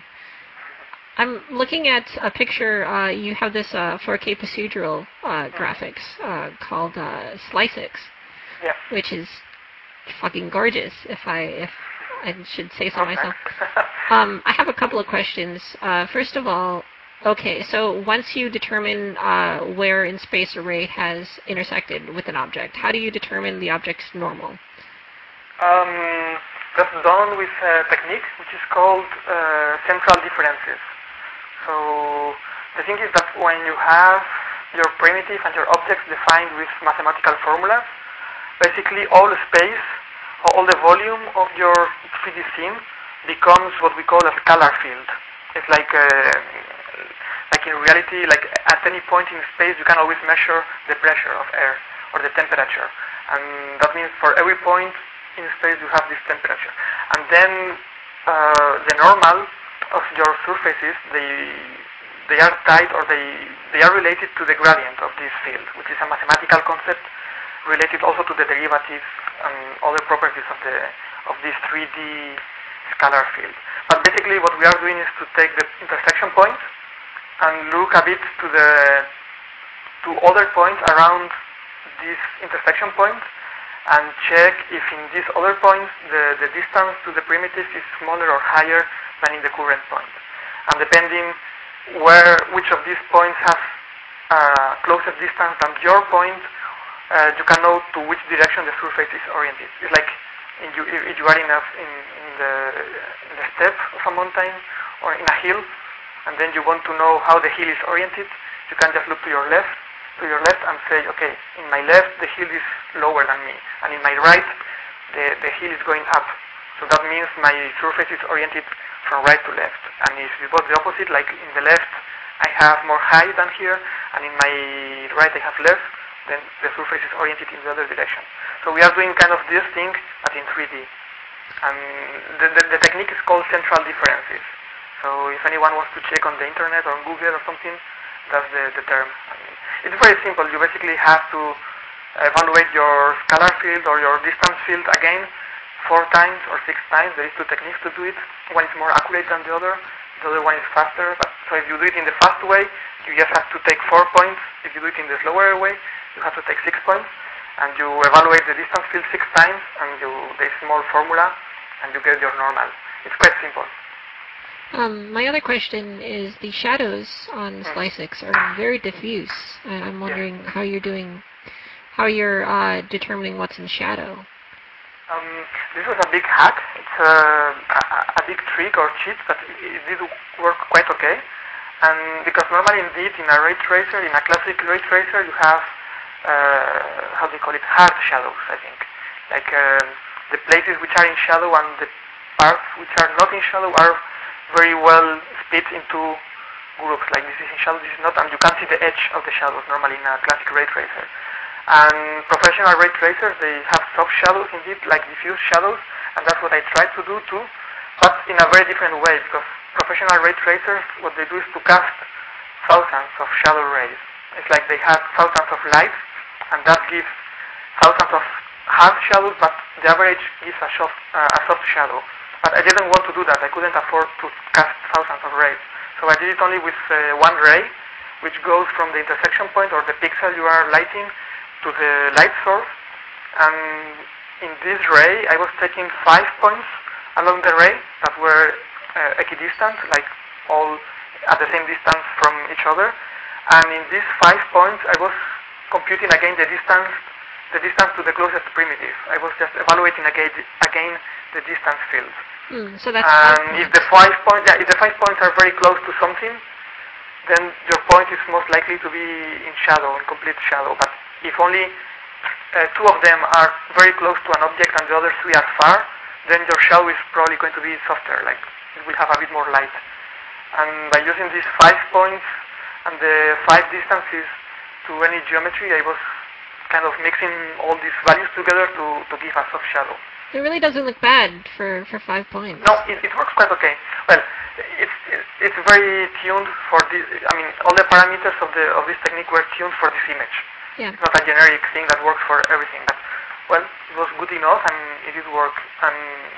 I'm looking at a picture. Uh, you have this uh, four K procedural uh, graphics uh, called uh, SliceX, Yeah. which is fucking gorgeous. If I if I should say so Oh, myself. thanks. Um, I have a couple of questions. Uh, first of all, okay, so once you determine uh, where in space a ray has intersected with an object, how do you determine the object's normal? Um, that's done with a technique which is called uh, central differences. So the thing is that when you have your primitive and your objects defined with mathematical formulas, basically all the space, or all the volume of your three D scene becomes what we call a scalar field. It's like, uh, like in reality, like at any point in space, you can always measure the pressure of air or the temperature, and that means for every point in space you have this temperature. And then uh, the normal of your surfaces, they they are tied or they they are related to the gradient of this field, which is a mathematical concept related also to the derivatives and other properties of the of this three D scalar field. But basically, what we are doing is to take the intersection point and look a bit to the to other points around this intersection point and check if in these other points the, the distance to the primitive is smaller or higher than in the current point. And depending where which of these points has uh, closest distance than your point, uh, you can know to which direction the surface is oriented. It's like in you, if you are in, a, in, in, the, in the step of a mountain or in a hill, and then you want to know how the hill is oriented, you can just look to your left to your left and say, okay, in my left the hill is lower than me, and in my right the, the hill is going up. So that means my surface is oriented from right to left. And if it was the opposite, like in the left I have more high than here, and in my right I have less, then the surface is oriented in the other direction. So we are doing kind of this thing, but in three D. And the, the, the technique is called central differences. So if anyone wants to check on the internet or on Google or something, that's the, the term. And it's very simple. You basically have to evaluate your scalar field or your distance field again four times or six times. There is two techniques to do it. One is more accurate than the other. The other one is faster. But so if you do it in the fast way, you just have to take four points. If you do it in the slower way, you have to take six points. And you evaluate the distance field six times, and you, there is a small formula, and you get your normal. It's quite simple. Um, my other question is the shadows on Hmm. SLISIX are very diffuse. I, I'm wondering Yes. how you're doing, how you're uh, determining what's in shadow. Um, this was a big hack. It's a, a, a big trick or cheat, but it, it did work quite okay. And because normally indeed in a ray tracer, in a classic ray tracer, you have, uh, how do you call it, hard shadows, I think. Like um, the places which are in shadow and the parts which are not in shadow are very well split into groups. Like this is in shadow, this is not, and you can see the edge of the shadows normally in a classic ray tracer. And professional ray tracers, they have soft shadows indeed, like diffuse shadows, and that's what I try to do too, but in a very different way, because professional ray tracers, what they do is to cast thousands of shadow rays. It's like they have thousands of lights, and that gives thousands of hard shadows, but the average gives a soft, uh, a soft shadow. But I didn't want to do that. I couldn't afford to cast thousands of rays. So I did it only with uh, one ray, which goes from the intersection point or the pixel you are lighting to the light source. And in this ray, I was taking five points along the ray that were uh, equidistant, like all at the same distance from each other. And in these five points, I was computing again the distance the distance to the closest primitive. I was just evaluating again, again the distance fields. Mm, so that's And if the five points, yeah, if the five points are very close to something, then your point is most likely to be in shadow, in complete shadow. But if only uh, two of them are very close to an object and the other three are far, then your shadow is probably going to be softer, like it will have a bit more light. And by using these five points and the five distances to any geometry, I was kind of mixing all these values together to, to give a soft shadow. It really doesn't look bad for, for five points. No, it, it works quite okay. Well, it's it's very tuned for this. I mean, all the parameters of the of this technique were tuned for this image. Yeah. It's not a generic thing that works for everything. But well, it was good enough, and it did work. And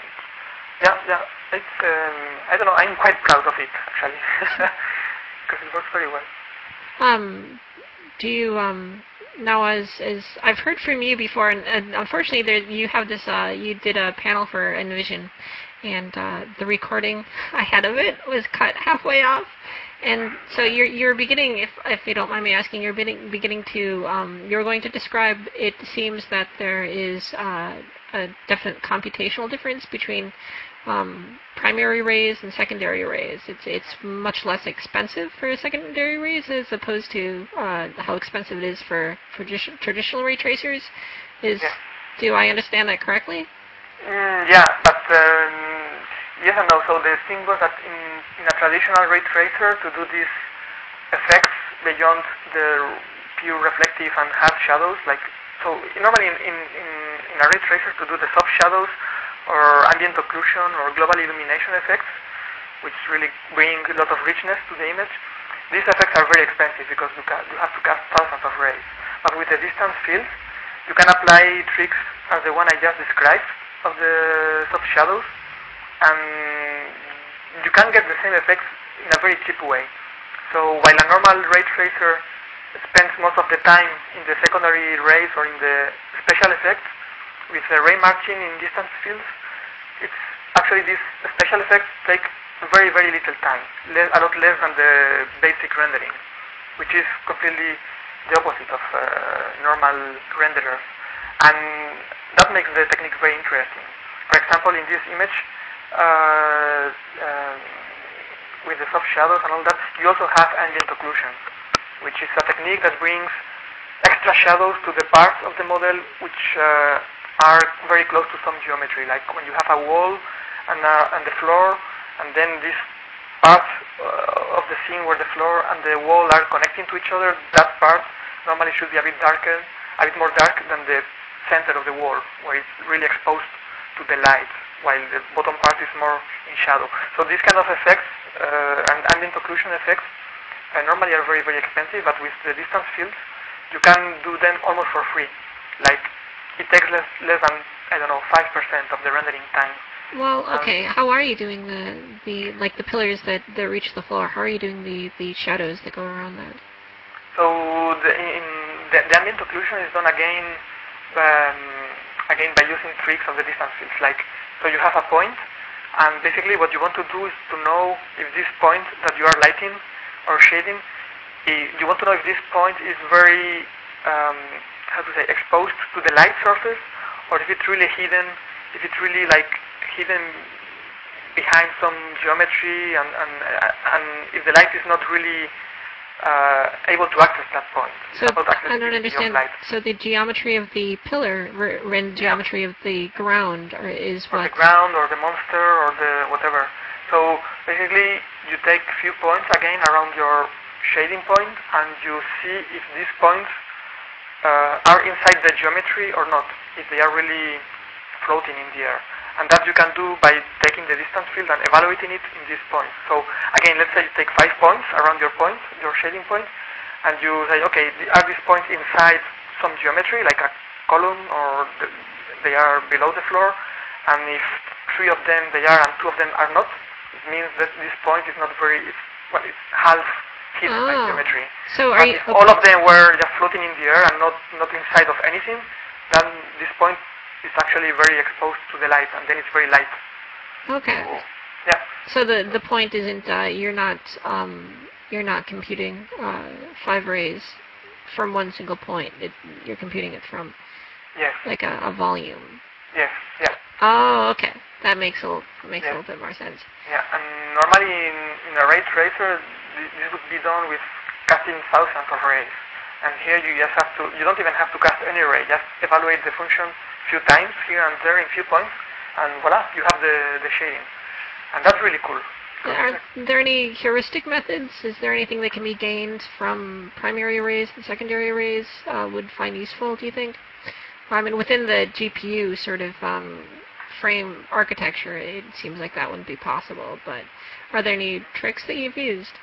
yeah, yeah, it's um, I don't know. I'm quite proud of it actually because it works very well. Um, do you um now as as I've heard from you before, and, and unfortunately there you have this uh you did a panel for Envision, and uh, the recording I had of it was cut halfway off. And so you're you're beginning, if if you don't mind me asking, you're beginning beginning to um, you're going to describe. It seems that there is uh, a definite computational difference between um, primary arrays and secondary arrays. It's it's much less expensive for secondary arrays as opposed to uh, how expensive it is for for traditional ray tracers. Is Yes. Do I understand that correctly? Mm, yeah, but um, yes and no. So the thing was that in, in a traditional ray tracer, to do these effects beyond the pure reflective and hard shadows, like so normally in, in, in, in a ray tracer to do the soft shadows or ambient occlusion or global illumination effects, which really bring a lot of richness to the image, these effects are very expensive because you, ca you have to cast thousands of rays. But with the distance fields, you can apply tricks as the one I just described of the soft shadows, and you can get the same effects in a very cheap way. So while a normal ray tracer spends most of the time in the secondary rays or in the special effects, with the ray marching in distance fields, it's actually these special effects take very, very little time, less, a lot less than the basic rendering, which is completely the opposite of uh, normal renderers. And that makes the technique very interesting. For example, in this image, uh, uh, with the soft shadows and all that, you also have ambient occlusion, which is a technique that brings extra shadows to the parts of the model which uh, are very close to some geometry, like when you have a wall and, uh, and the floor, and then this part uh, of the scene where the floor and the wall are connecting to each other, that part normally should be a bit darker, a bit more dark than the center of the wall, where it's really exposed to the light, while the bottom part is more in shadow. So these kind of effects uh, and ambient occlusion effects uh, normally are very, very expensive, but with the distance fields, you can do them almost for free. Like, it takes less, less than, I don't know, five percent of the rendering time. Well, okay. Um, how are you doing the, the like the pillars that, that reach the floor? How are you doing the, the shadows that go around that? So the, in the, the ambient occlusion is done again, um, again by using tricks of the distance fields. Like, so you have a point, and basically what you want to do is to know if this point that you are lighting or shading, you want to know if this point is very, um, how to say, exposed to the light surface, or if it's really hidden, if it's really like hidden behind some geometry, and, and, and if the light is not really uh, able to access that point. So I don't understand. So the geometry of the pillar and geometry yeah. of the ground or is or what? the ground or the monster or the whatever. So basically you take a few points again around your shading point, and you see if these points uh, are inside the geometry or not, if they are really floating in the air. And that you can do by taking the distance field and evaluating it in these points. So again, let's say you take five points around your point, your shading point, and you say, okay, are these points inside some geometry, like a column, or the, they are below the floor? And if three of them they are and two of them are not, it means that this point is not very, it's, well, it's half hidden oh. by geometry. So are but you, if okay. all of them were just floating in the air and not, not inside of anything, then this point is actually very exposed to the light, and then it's very light. Okay. So, yeah. So the the point isn't uh, you're not um, you're not computing uh, five rays from one single point. It, you're computing it from yes. like a, a volume. Yes. Yeah. Oh, okay. That makes a little, makes yes. a little bit more sense. Yeah, and normally in, in a ray tracer, this would be done with casting thousands of rays. And here you just have to, you don't even have to cast any ray, just evaluate the function a few times here and there in few points, and voila, you have the, the shading. And that's really cool. Are there any heuristic methods? Is there anything that can be gained from primary arrays and secondary arrays uh, would find useful, do you think? I mean, within the G P U sort of um, frame architecture, it seems like that wouldn't be possible, but are there any tricks that you've used?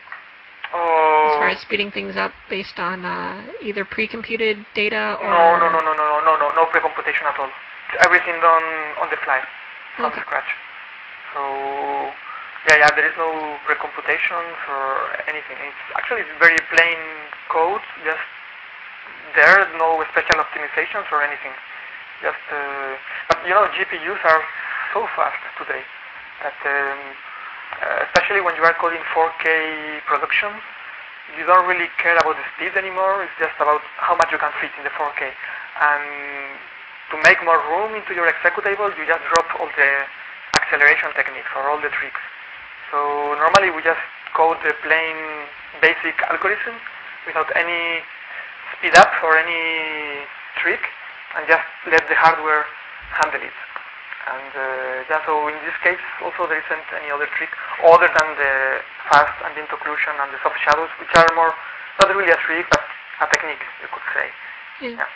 Uh, as far as speeding things up based on uh, either pre-computed data or... No, no, no, no, no, no, no, no pre-computation at all. It's everything done on the fly, from okay. scratch. So, yeah, yeah, there is no pre-computations or anything. It's actually very plain code, just there, no special optimizations or anything. Just, uh, but you know, G P Us are so fast today that, um, uh, especially when you are coding four K productions, you don't really care about the speed anymore. It's just about how much you can fit in the four K. And to make more room into your executable, you just drop all the acceleration techniques or all the tricks. So normally we just code the plain basic algorithm without any speed up or any trick, and just let the hardware handle it. And uh, yeah, so in this case also there isn't any other trick other than the fast ambient occlusion and the soft shadows, which are more, not really a trick, but a technique, you could say. Yeah. Yeah.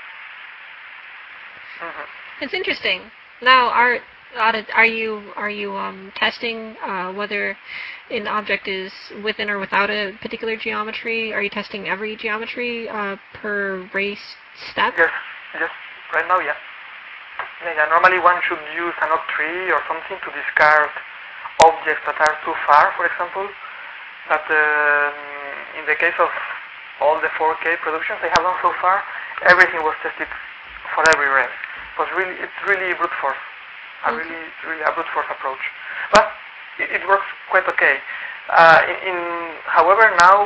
Mm-hmm. It's interesting. Now, are are you are you um, testing uh, whether an object is within or without a particular geometry? Are you testing every geometry uh, per race step? Yes, yes. Right now, yeah. Yeah, yeah. Normally one should use an oak tree or something to discard objects that are too far, for example. But um, in the case of all the four K productions I have done so far, everything was tested for every ref. It was really, it's really brute force. A Okay. really, really a brute force approach. But it, it works quite okay. Uh, in, in, however, now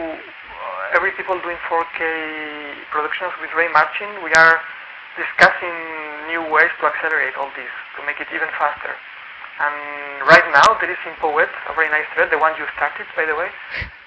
uh, every people doing four K productions with ray marching, we are discussing new ways to accelerate all this, to make it even faster. And right now there is in Poet a very nice thread, the one you started, by the way,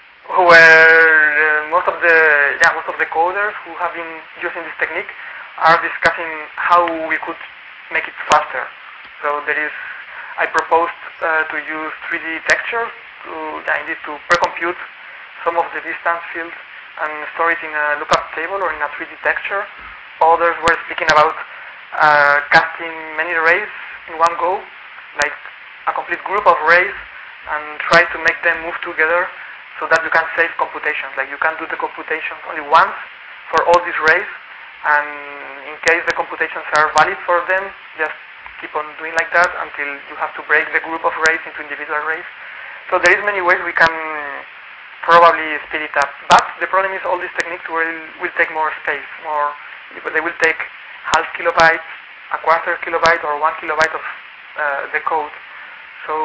where uh, most of the yeah most of the coders who have been using this technique are discussing how we could make it faster. So there is, I proposed uh, to use three D textures to yeah, indeed to pre-compute some of the distance fields and store it in a lookup table or in a three D texture. Others were speaking about uh, casting many rays in one go, like a complete group of rays, and try to make them move together so that you can save computations. Like you can do the computations only once for all these rays, and in case the computations are valid for them, just keep on doing like that until you have to break the group of rays into individual rays. So there is many ways we can probably speed it up. But the problem is all these techniques will, will take more space, more, they will take half kilobyte, a quarter kilobyte, or one kilobyte of uh, the code. So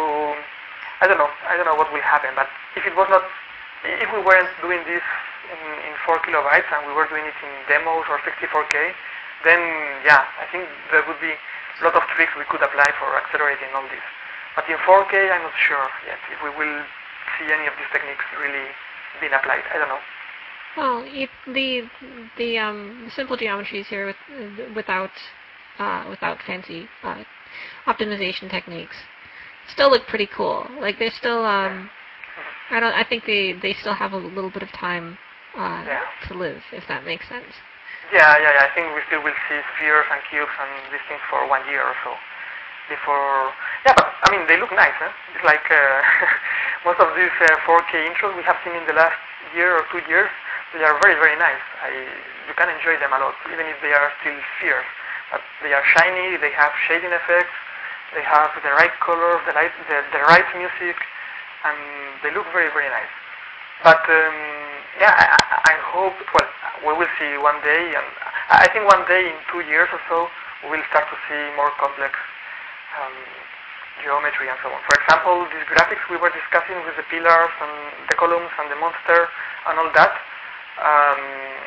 I don't know, I don't know what will happen, but if it was not, if we weren't doing this in, in four kilobytes and we were doing it in demos or sixty-four K, then yeah, I think there would be a lot of tricks we could apply for accelerating all this. But in four K, I'm not sure yet if we will see any of these techniques really being applied. I don't know. Well, it, the the um, the simple geometries here with, without uh, without fancy uh, optimization techniques still look pretty cool. Like they're still um, I don't I think they, they still have a little bit of time uh, Yeah. to live, if that makes sense. Yeah, yeah, yeah. I think we still will see spheres and cubes and these things for one year or so before. Yeah, but I mean they look nice. Huh? It's like uh, most of these uh, four K intros we have seen in the last year or two years. They are very, very nice. I, you can enjoy them a lot, even if they are still spheres. But they are shiny. They have shading effects. They have the right colors, the right, the, the right music, and they look very, very nice. But um, yeah, I, I hope. Well, we will see one day, and I think one day in two years or so, we will start to see more complex um, geometry and so on. For example, these graphics we were discussing with the pillars and the columns and the monster and all that. Um,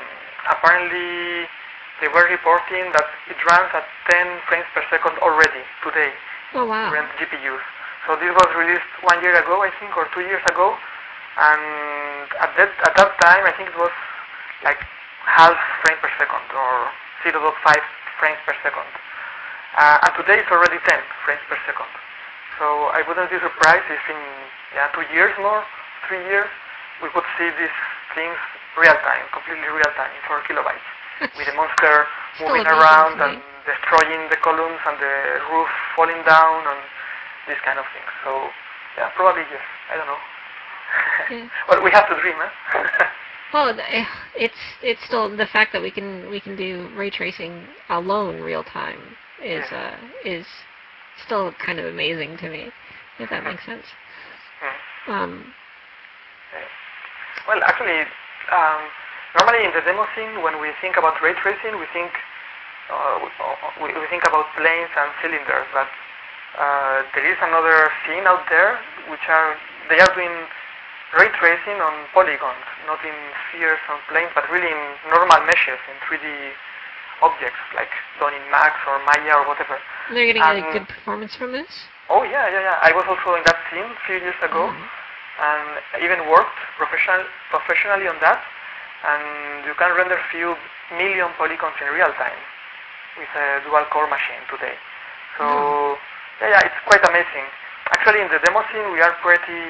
apparently, they were reporting that it runs at ten frames per second already today. Oh wow! Different G P Us. So this was released one year ago, I think, or two years ago. And at that at that time, I think it was like half frame per second or zero point five frames per second. Uh, and today it's already ten frames per second. So I wouldn't be surprised if in yeah, two years more, three years, we could see these things real time, completely real time, in four kilobytes, with the monster moving around and destroying the columns and the roof falling down and these kind of things. So yeah, probably yes. I don't know. Yeah. Well, we have to dream, huh? Well, it's it's still the fact that we can we can do ray tracing alone real time is Yes. uh, is still kind of amazing to me, if that makes sense. Mm. Um, Well, actually, um, normally in the demo scene, when we think about ray tracing, we think uh, we, we think about planes and cylinders. But uh, there is another scene out there which are they are doing ray tracing on polygons, not in spheres on planes, but really in normal meshes in three D objects, like done in Max or Maya or whatever. They're getting and, a good performance from this? Oh yeah, yeah, yeah. I was also in that scene a few years ago, Mm-hmm. and even worked professional, professionally on that. And you can render few million polygons in real time with a dual core machine today. So mm. yeah, yeah, it's quite amazing. Actually, in the demo scene, we are pretty,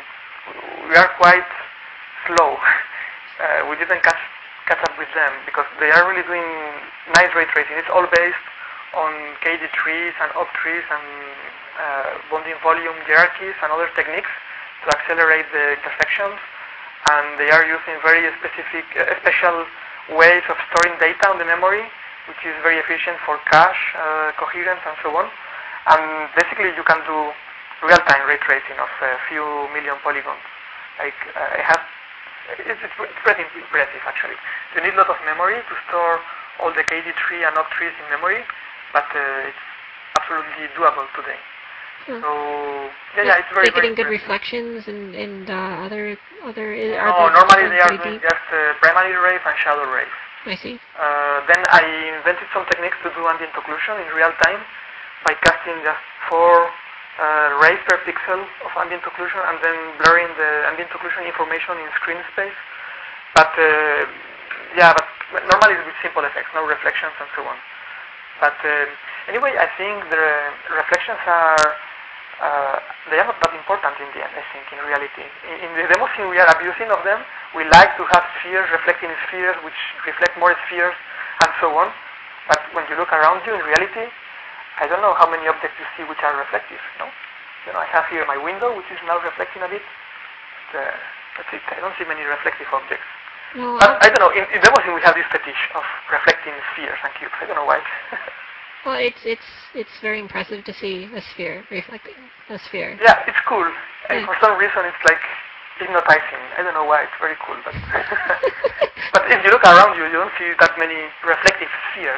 we are quite slow. uh, we didn't catch catch up with them because they are really doing nice ray tracing. It's all based on K D trees and op trees and uh, bonding volume hierarchies and other techniques to accelerate the intersections. And they are using very specific, uh, special ways of storing data on the memory, which is very efficient for cache, uh, coherence, and so on. And basically, you can do real-time ray tracing of a few million polygons. Like uh, I have, it's, it's, it's pretty impressive actually. You need a lot of memory to store all the K D tree and op trees in memory, but uh, it's absolutely doable today. Hmm. So yeah, yeah, it's very, they very getting good impressive. reflections and and uh, other other. Are No, the normally they are pretty doing deep? just uh, primary rays and shadow rays. I see. Uh, then I invented some techniques to do ambient occlusion in real time by casting just four uh, rays per pixel of ambient occlusion and then blurring the ambient occlusion information in screen space. But uh, yeah, but normally with simple effects, no reflections and so on. But uh, anyway, I think the reflections are uh, they are not that important in the end, I think, in reality. In, in the demo scene we are abusing of them. We like to have spheres reflecting spheres, which reflect more spheres, and so on. But when you look around you, in reality, I don't know how many objects you see which are reflective, no? You know, I have here my window, which is now reflecting a bit. But, uh, that's it. I don't see many reflective objects. No, But I, I don't know, in, in demo scene we have this fetish of reflecting spheres and cubes. I don't know why. well, it's it's it's very impressive to see a sphere reflecting a sphere. Yeah, it's cool. And Yeah. for some reason, it's like hypnotizing. I don't know why. It's very cool, but but if you look around you, you don't see that many reflective spheres.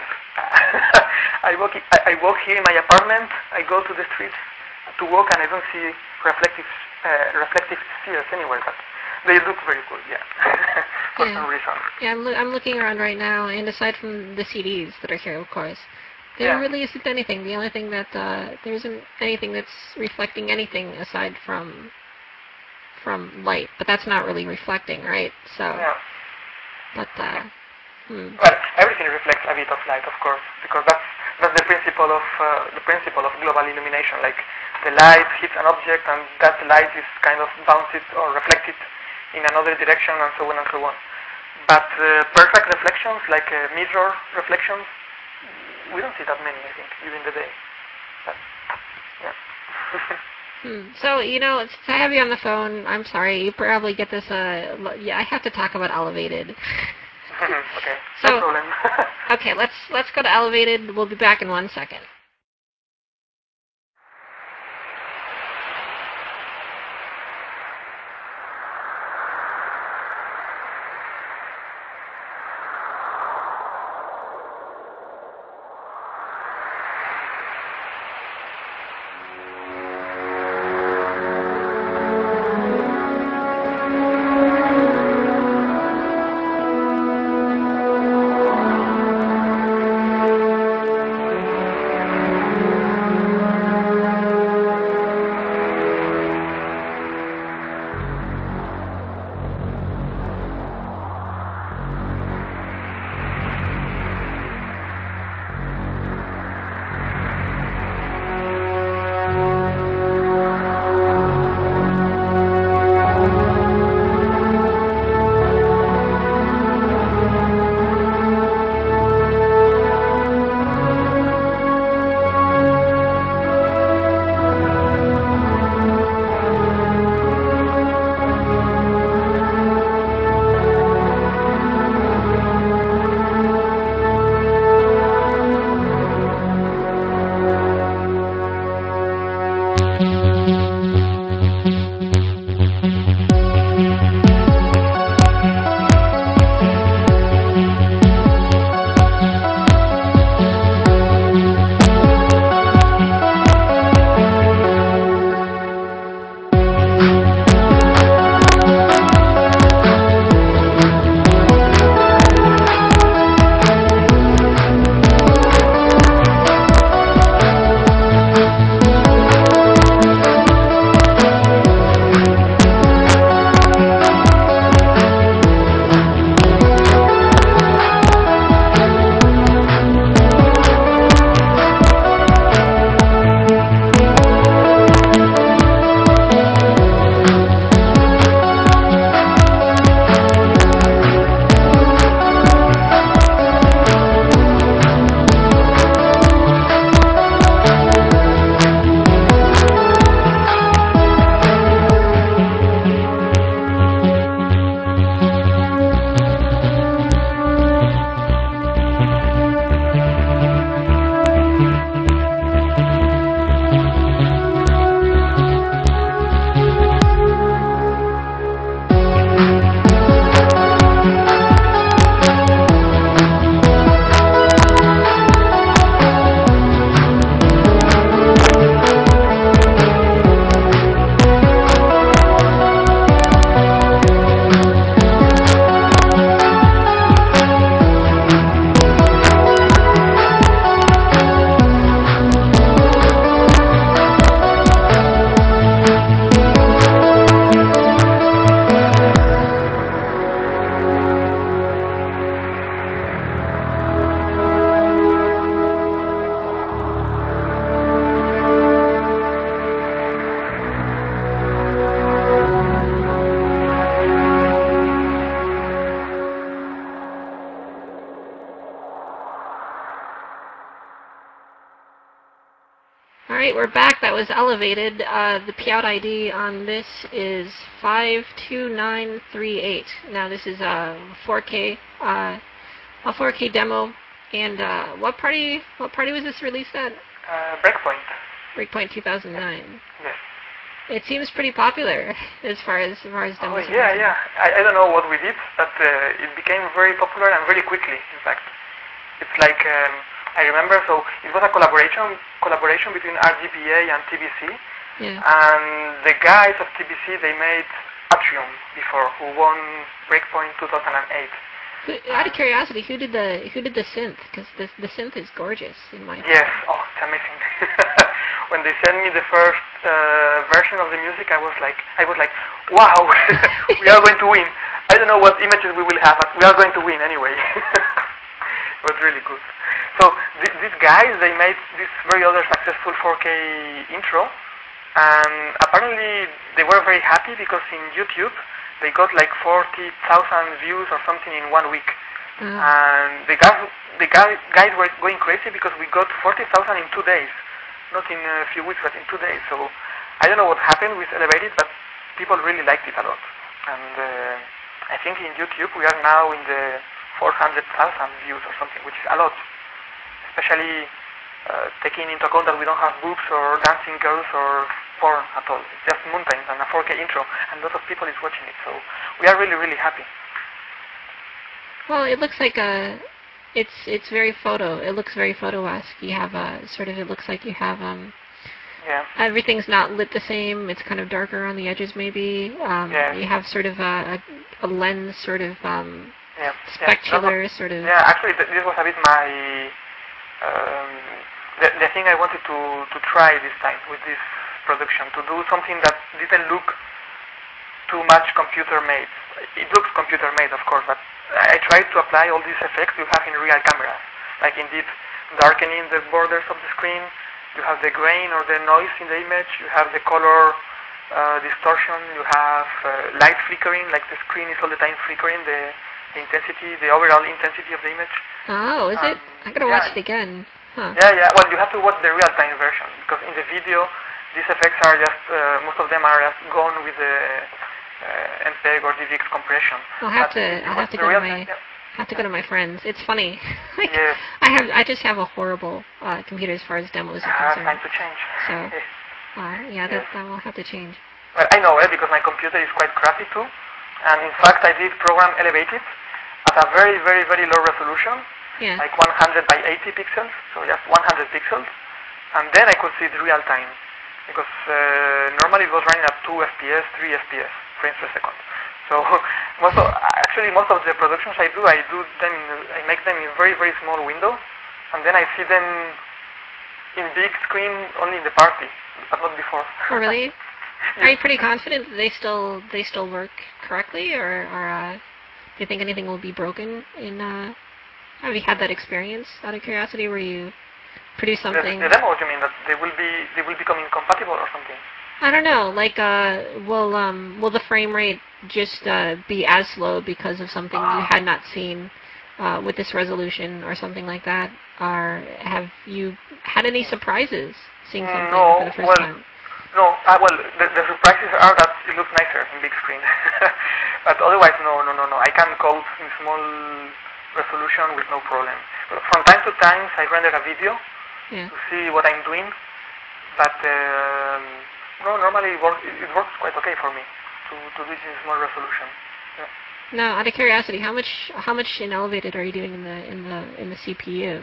I walk. I, I walk here in my apartment. I go to the street to walk, and I don't see reflective uh, reflective spheres anywhere. But they look very cool. Yeah, for Yeah. some reason. Yeah, I'm, loo- I'm looking around right now, and aside from the C Ds that are here, of course, there Yeah. really isn't anything. The only thing that uh, there isn't anything that's reflecting anything aside from from light. But that's not really reflecting, right? So, Yeah. but uh, hmm. Well, everything reflects a bit of light, of course, because that's that's the principle of uh, the principle of global illumination. Like the light hits an object, and that light is kind of bounced or reflected in another direction, and so on and so on. But uh, perfect reflections, like uh, mirror reflections, we don't see that many, I think, during the day. But, yeah. Hmm. So, you know, since I have you on the phone, I'm sorry, you probably get this, uh, lo- yeah, I have to talk about Elevated. Okay, no So, problem. okay, let's let's go to Elevated. We'll be back in one second. right, we're back. That was elevated. Uh, the P out I D on this is five two nine three eight. Now this is a four K, uh, a four K demo. And uh, what party? What party was this released at? Uh, Breakpoint. Breakpoint two thousand nine. Yes. It seems pretty popular as far as as far as Oh, demos. are yeah, concerned. yeah. I, I don't know what we did, but uh, it became very popular and very quickly, in fact. It's like, um, I remember, so it was a collaboration collaboration between R G B A and T B C. Yeah. And the guys of T B C, they made Atrium before, who won Breakpoint two thousand eight. Who, out of curiosity, who did the who did the synth? Because the the synth is gorgeous in my opinion. Yes, oh, it's amazing. When they sent me the first uh, version of the music, I was like, I was like, wow, we are going to win. I don't know what images we will have, but we are going to win anyway. It was really good. So th these guys, they made this very other successful four K intro, and apparently they were very happy because in YouTube they got like forty thousand views or something in one week. Oh. And the guys, the guy, guys were going crazy because we got forty thousand in two days, not in a few weeks, but in two days. So I don't know what happened with Elevated, but people really liked it a lot. And uh, I think in YouTube we are now in the four hundred thousand views or something, which is a lot, especially uh, taking into account that we don't have boobs or dancing girls or porn at all. It's just mountains and a four K intro, and a lot of people is watching it. So we are really, really happy. Well, it looks like a, it's it's very photo. It looks very photo-esque. You have a sort of. It looks like you have um. Yeah. Everything's not lit the same. It's kind of darker on the edges, maybe. Um, Yeah. You have sort of a, a, a lens, sort of um, Yeah. specular, Yeah. sort of. Yeah. Actually, th this was a bit my um, the the thing I wanted to to try this time with this production, to do something that didn't look too much computer made. It looks computer made, of course, but I tried to apply all these effects you have in real cameras, like indeed darkening the borders of the screen. You have the grain or the noise in the image. You have the color uh, distortion. You have uh, light flickering, like the screen is all the time flickering, the, the intensity, the overall intensity of the image. Oh, is um, it? I gotta yeah. watch it again. Huh. Yeah, yeah. Well, you have to watch the real-time version because in the video, these effects are just uh, most of them are just gone with the uh, M P E G or D V X compression. I'll have But to. if you I'll watch have to the go to real my. time, yeah. Have to go to my friends. It's funny. like, Yes. I have. I just have a horrible uh, computer as far as demos are Ah, concerned. time to change. So, uh, yeah, that Yes. that will have to change. Well, I know it because my computer is quite crappy too, and in fact I did program Elevated at a very, very, very low resolution, Yeah. like one hundred by eighty pixels, so just one hundred pixels, and then I could see it real time, because uh, normally it was running at two F P S, three F P S, frames per second. So most of, actually most of the productions I do, I do them, in, I make them in very, very small window, and then I see them in big screen only in the party, but not before. Oh, really? Yes. Are you pretty confident that they still they still work correctly, or, or uh, do you think anything will be broken in? Uh, have you had that experience? Out of curiosity, where you produce The, something? the demos, you mean that they will be they will become incompatible or something? I don't know. Like, uh, will um, will the frame rate just uh, be as slow because of something you Ah. had not seen uh, with this resolution, or something like that? Or have you had any surprises seeing something No, for the first well, time? no. Uh, well, the, the surprises are that it looks nicer in big screen, but otherwise, no, no, no, no. I can code in small resolution with no problem. But from time to time, I render a video Yeah. to see what I'm doing, but um, no, normally it works. It works quite okay for me to to do it in small resolution. Yeah. Now, out of curiosity, how much how much in Elevated are you doing in the in the in the C P U?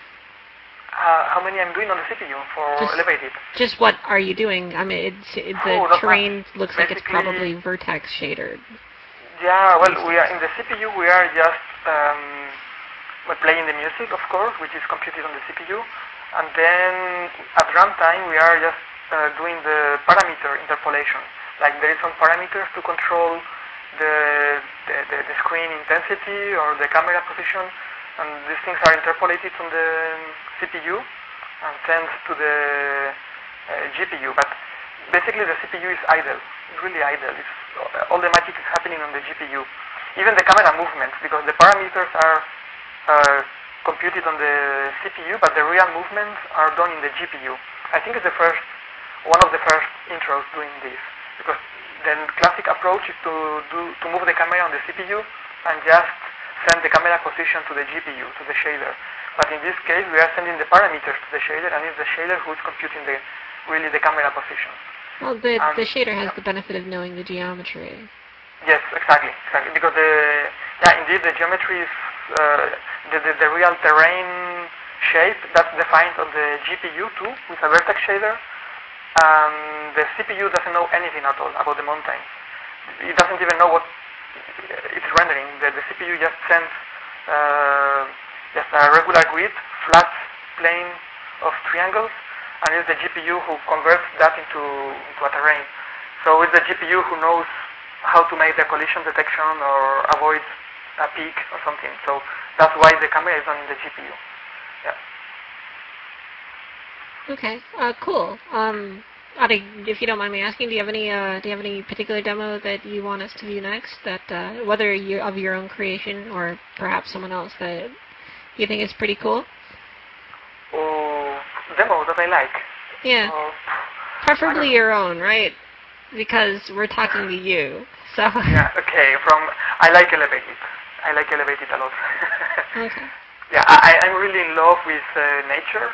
Uh, how many I'm doing on the C P U for Just Elevated? just what are you doing? I mean, it's it, the Oh, not terrain much. looks like it's Basically, probably vertex shadered. yeah. Well, we are in the C P U. We are just um, we're playing the music, of course, which is computed on the C P U, and then at runtime we are just uh, doing the parameter interpolation. Like there is some parameters to control the the, the the screen intensity or the camera position, and these things are interpolated on the C P U and sent to the uh, G P U. But basically the C P U is idle. It's really idle. It's, all the magic is happening on the G P U. Even the camera movements, because the parameters are uh, computed on the C P U, but the real movements are done in the G P U. I think it's the first, one of the first intros doing this, because the classic approach is to do to move the camera on the C P U and just send the camera position to the G P U, to the shader. But in this case, we are sending the parameters to the shader, and it's the shader who is computing the really the camera position. Well, the and, the shader has yeah. the benefit of knowing the geometry. Yes, exactly, exactly. Because the yeah, indeed, the geometry is uh, the, the the real terrain shape that's defined on the G P U too, with a vertex shader. And the C P U doesn't know anything at all about the mountains. It doesn't even know what it's rendering. The, the C P U just sends uh, just a regular grid, flat plane of triangles, and it's the G P U who converts that into, into a terrain. So it's the G P U who knows how to make the collision detection or avoid a peak or something. So that's why the camera is done in the G P U. Yeah. Okay, uh, cool. Um, Adi, if you don't mind me asking, do you have any uh, do you have any particular demo that you want us to view next? That uh, whether you're of your own creation or perhaps someone else that you think is pretty cool? Or demo that I like. Yeah, Uh, preferably your own, right? Because we're talking to you. So. Yeah. Okay. From I like Elevated. I like Elevated a lot. Okay. Yeah, I, I'm really in love with uh, nature,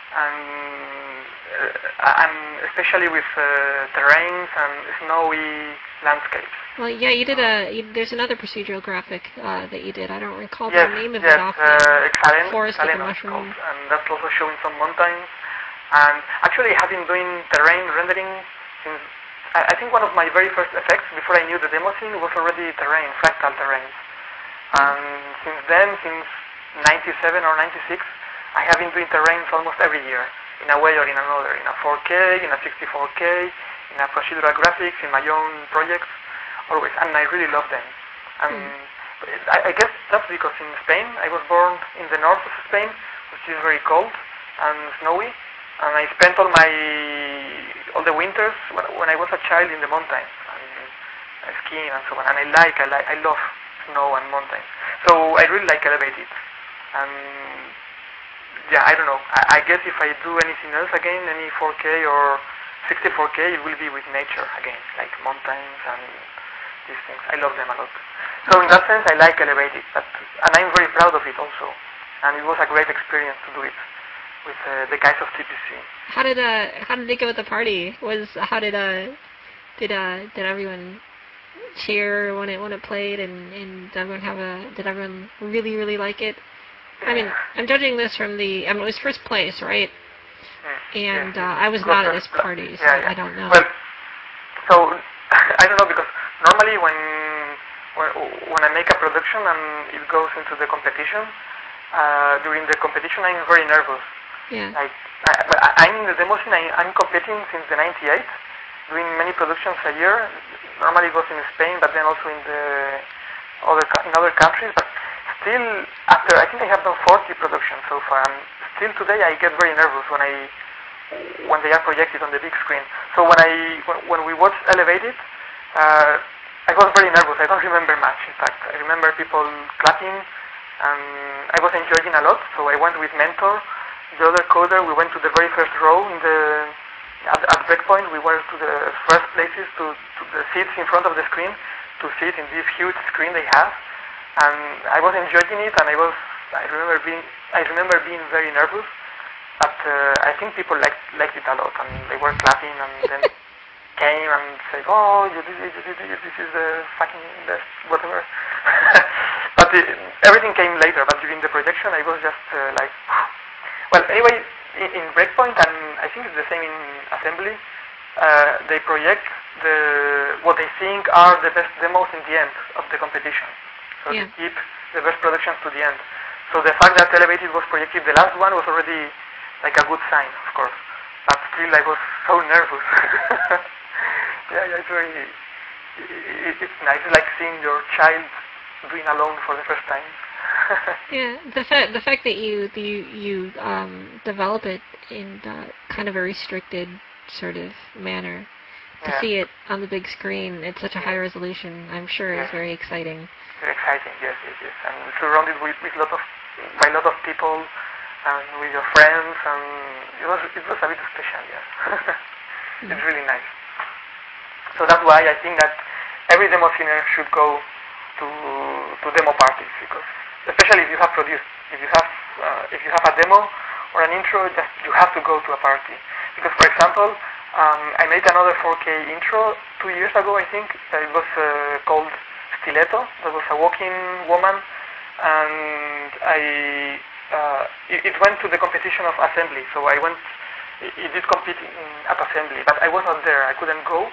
and uh, I'm especially with uh, terrains and snowy landscapes. Well, yeah, you did a. You, there's another procedural graphic uh, that you did. I don't recall Yes, the name of yes, it offhand. uh, Exalen, Forest with the Exalen it's called, mushrooms. and that's also showing some mountains. And actually, I have been doing terrain rendering since. I, I think one of my very first effects before I knew the demo scene was already terrain, fractal terrains. And since then, since ninety-seven or ninety-six, I have been doing terrains almost every year, in a way or in another, in a four K, in a sixty-four K, in a procedural graphics, in my own projects, always, and I really love them. And mm. I, I guess that's because in Spain, I was born in the north of Spain, which is very cold and snowy, and I spent all my all the winters when, when I was a child in the mountains and uh, skiing and so on. And I like, I like, I love snow and mountains. So I really like Elevated. And yeah, I don't know. I, I guess if I do anything else again, any four K or sixty-four K, it will be with nature again, like mountains and these things. I love them a lot. So in that sense, I like Elevated, but and I'm very proud of it also. And it was a great experience to do it with uh, the guys of T P C. How did uh how did it go at the party? Was how did uh did uh did everyone cheer when it when it played, and, and did everyone have a did everyone really really like it? I mean, I'm judging this from the I mean it was first place, right? Mm, and yes, uh, yes. I was not at this party, so yeah, yeah. I don't know. Well, so I don't know, because normally when when when I make a production and it goes into the competition, uh, during the competition I'm very nervous. Yeah. Like I, but I, I'm in the demo scene. I, I'm competing since the ninety-eight, doing many productions a year. Normally it goes in Spain, but then also in the other in other countries. But still, after I think I have done forty productions so far, and still today I get very nervous when I when they are projected on the big screen. So when I when, when we watched Elevated, uh, I was very nervous. I don't remember much. In fact, I remember people clapping, and I was enjoying a lot. So I went with Mentor, the other coder. We went to the very first row in the at, at Breakpoint. We were to the first places to, to the seats in front of the screen to sit in this huge screen they have, and I was enjoying it. And I was I remember being I remember being very nervous, but uh, I think people liked liked it a lot, and they were clapping, and then came and said, "Oh, you did it, you did it, this is the fucking best, whatever." But it, everything came later. But during the projection, I was just uh, like, well, anyway, in, in Breakpoint, and I think it's the same in Assembly, uh, they project the what they think are the best demos in the end of the competition. So yeah. They keep the best productions to the end. So the fact that Elevated was projected the last one was already like a good sign, of course. But still, I was so nervous. yeah, yeah, it's very, it, it's nice. It's like seeing your child doing alone for the first time. yeah, the fact the fact that you you you um, develop it in uh, kind of a restricted sort of manner, to yeah. see it on the big screen at such a high resolution, I'm sure yes. is very exciting. Very exciting, yes, yes, yes. And surrounded with with lot of by a lot of people. and with your friends, and it was it was a bit special, yes. Mm. It's really nice. So that's why I think that every demo scene should go to to demo parties, because especially if you have produced, if you have uh, if you have a demo or an intro, just you have to go to a party. Because for example, um, I made another four K intro two years ago, I think. It was uh, called Stiletto. That was a walking woman, and I uh, it, it went to the competition of assembly. So I went. It, it did compete in, at assembly, but I was not there. I couldn't go,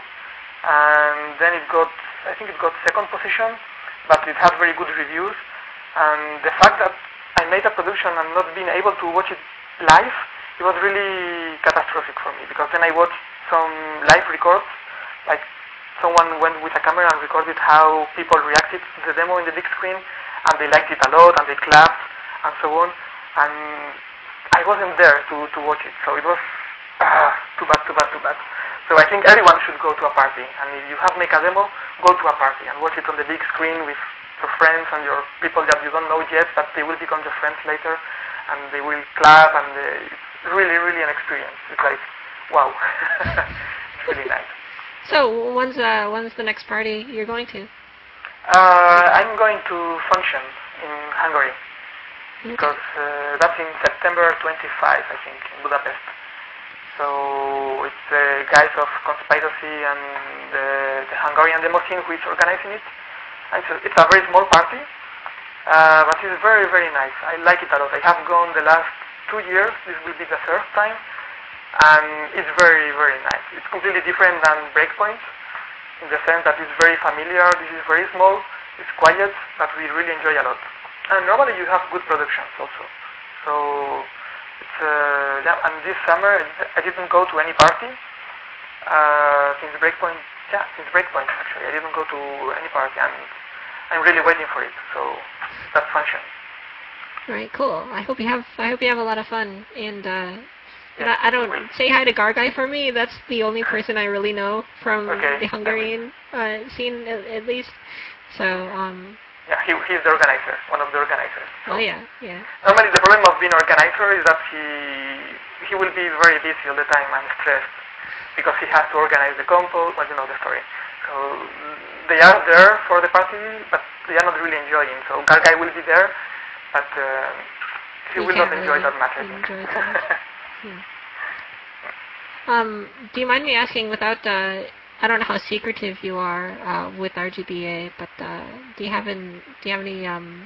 and then it got. I think it got second position, but it had very good reviews. And the fact that I made a production and not being able to watch it live, it was really catastrophic for me, because then I watched some live records, like someone went with a camera and recorded how people reacted to the demo in the big screen, and they liked it a lot, and they clapped, and so on, and I wasn't there to, to watch it, so it was ah, too bad, too bad, too bad. So I think everyone should go to a party, and if you have make a demo, go to a party and watch it on the big screen with your friends and your people that you don't know yet, but they will become your friends later, and they will clap, and they, it's really, really an experience. It's like, wow, it's really nice. So when's uh, when's the next party you're going to? Uh, I'm going to Function in Hungary, Okay. because uh, that's in September twenty-fifth, I think, in Budapest. So it's the guys of Conspiracy and the, the Hungarian demo scene who is organizing it. And so it's a very small party, uh, but it's very, very nice. I like it a lot. I have gone the last two years. This will be the third time, and it's very, very nice. It's completely different than Breakpoint, in the sense that it's very familiar. This is very small. It's quiet, but we really enjoy a lot. And normally you have good productions also. So it's uh, yeah. And this summer I didn't go to any party uh, since Breakpoint. Yeah, since Breakpoint actually, I didn't go to any party, and I'm really waiting for it. So that's Function. All right, cool. I hope you have I hope you have a lot of fun. And uh, and Yeah, I, I don't will. say hi to Gargai for me. That's the only person I really know from Okay, the Hungarian uh, scene, at, at least. So um. Yeah, he, he's the organizer, one of the organizers. So Oh yeah, yeah. normally the problem of being organizer is that he he will be very busy all the time and stressed, because he has to organize the compo. Well, you know the story. So they are there for the party, but they are not really enjoying. So Gargai will be there, but uh, he You will not can't enjoy really that much, I think. enjoy so much. Yeah. Um, do you mind me asking, without, uh, I don't know how secretive you are uh, with R G B A, but uh, do you have an, do you have any um,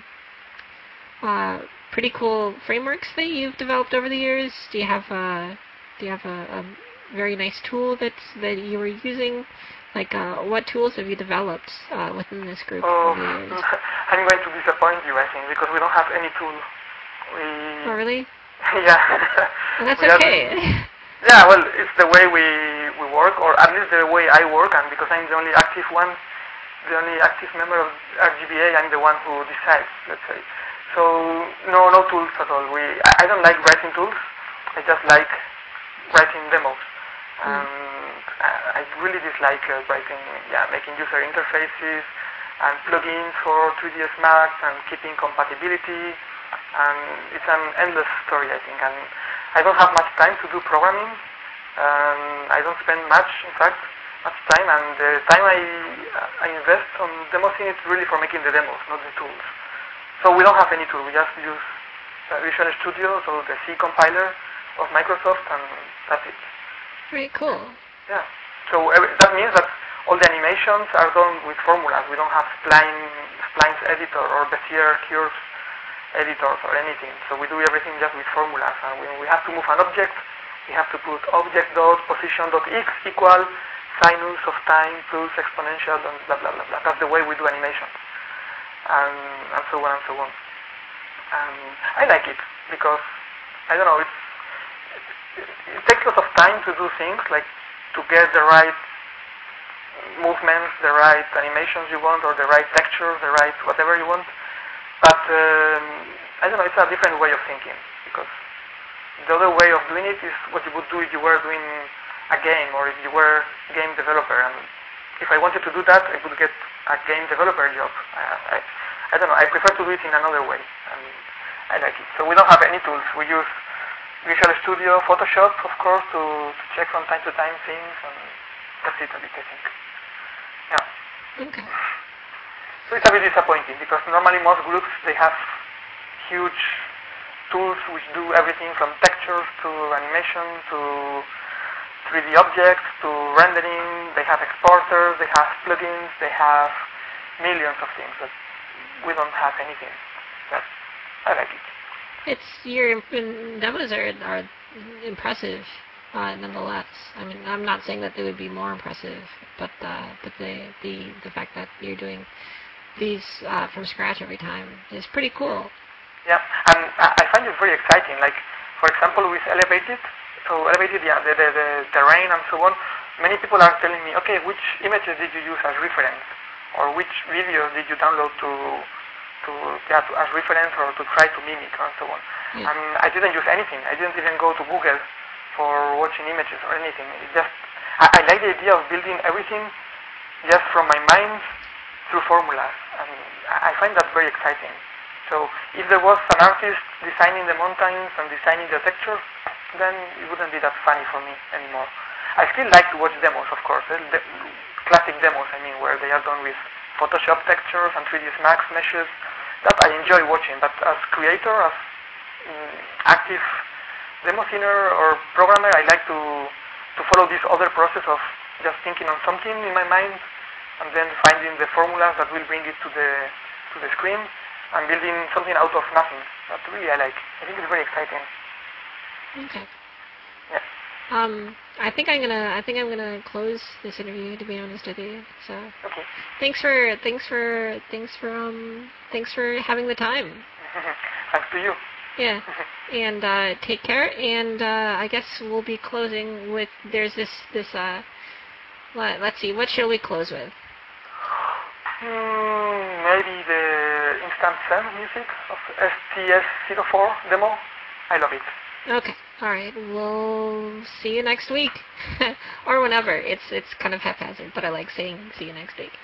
uh, pretty cool frameworks that you've developed over the years? Do you have uh, do you have a, a very nice tool that's that you were using? Like, uh, what tools have you developed uh, within this group Oh, over the years? I'm going to disappoint you, I think, because we don't have any tool. We Oh, really? yeah. Well, that's we okay. Have, yeah, well, it's the way we we work, or at least the way I work, and because I'm the only active one, the only active member of R G B A, I'm the one who decides, let's say. So no, no tools at all. We I, I don't like writing tools. I just like writing demos. Mm. And I really dislike uh, writing, yeah, making user interfaces and plugins for three D S Max and keeping compatibility. And it's an endless story, I think. And I don't have much time to do programming. Um, I don't spend much, in fact, much time. And the time I I invest on demo scene is really for making the demos, not the tools. So we don't have any tool. We just use uh, Visual Studio, so the C compiler of Microsoft, and that's it. Very cool. Yeah. So every, that means that all the animations are done with formulas. We don't have Spline, Spline's editor or Bezier curves editors or anything. So we do everything just with formulas. And when we have to move an object, we have to put object dot position dot x equal sinus of time plus exponential and blah blah blah blah. That's the way we do animation. And, and so on and so on. And I like it because I don't know. It's it takes a lot of time to do things, like to get the right movements, the right animations you want, or the right texture, the right whatever you want. But um, I don't know, it's a different way of thinking, because the other way of doing it is what you would do if you were doing a game, or if you were a game developer. And if I wanted to do that, I would get a game developer job. I, I, I don't know, I prefer to do it in another way. And I like it. So we don't have any tools. We use Visual Studio, Photoshop, of course, to, to check from time to time things, and that's it a bit, I think. Yeah. Okay. So it's a bit disappointing because normally most groups, they have huge tools which do everything from textures to animation to three D objects to rendering. They have exporters, they have plugins, they have millions of things, but we don't have anything. But I like it. It's your demos are are impressive, uh, nonetheless. I mean, I'm not saying that they would be more impressive, but uh, but the the the fact that you're doing these uh, from scratch every time is pretty cool. Yeah, and I find it very exciting. Like, for example, with Elevated, so Elevated, yeah, the, the, the terrain and so on, many people are telling me, okay, which images did you use as reference? Or which videos did you download to, to, yeah, to as reference or to try to mimic and so on? Yeah. And I didn't use anything. I didn't even go to Google for watching images or anything. It just, I, I like the idea of building everything just from my mind through formulas. And I find that very exciting. So if there was an artist designing the mountains and designing the texture, then it wouldn't be that funny for me anymore. I still like to watch demos, of course, the classic demos, I mean, where they are done with Photoshop textures and three ds Max meshes. That I enjoy watching, but as creator, as um, active demo scener or programmer, I like to, to follow this other process of just thinking on something in my mind and then finding the formulas that will bring it to the, to the screen. I'm building something out of nothing. That really I like. I think it's very exciting. Okay. Yeah. Um, I think I'm gonna. I think I'm gonna close this interview. To be honest with you. So. Okay. Thanks for. Thanks for. Thanks for. Um. Thanks for having the time. Thanks to you. Yeah. And uh, take care. And uh, I guess we'll be closing with. There's this. This. Uh. Let, let's see. What shall we close with? Hmm, maybe the Instant Sam music of S T S zero four demo. I love it. Okay. All right. We'll see you next week, or whenever. It's it's kind of haphazard, but I like saying see you next week.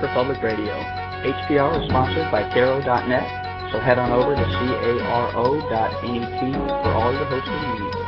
for Public Radio. H P R is sponsored by Caro dot net, so head on over to caro dot net for all your hosting needs.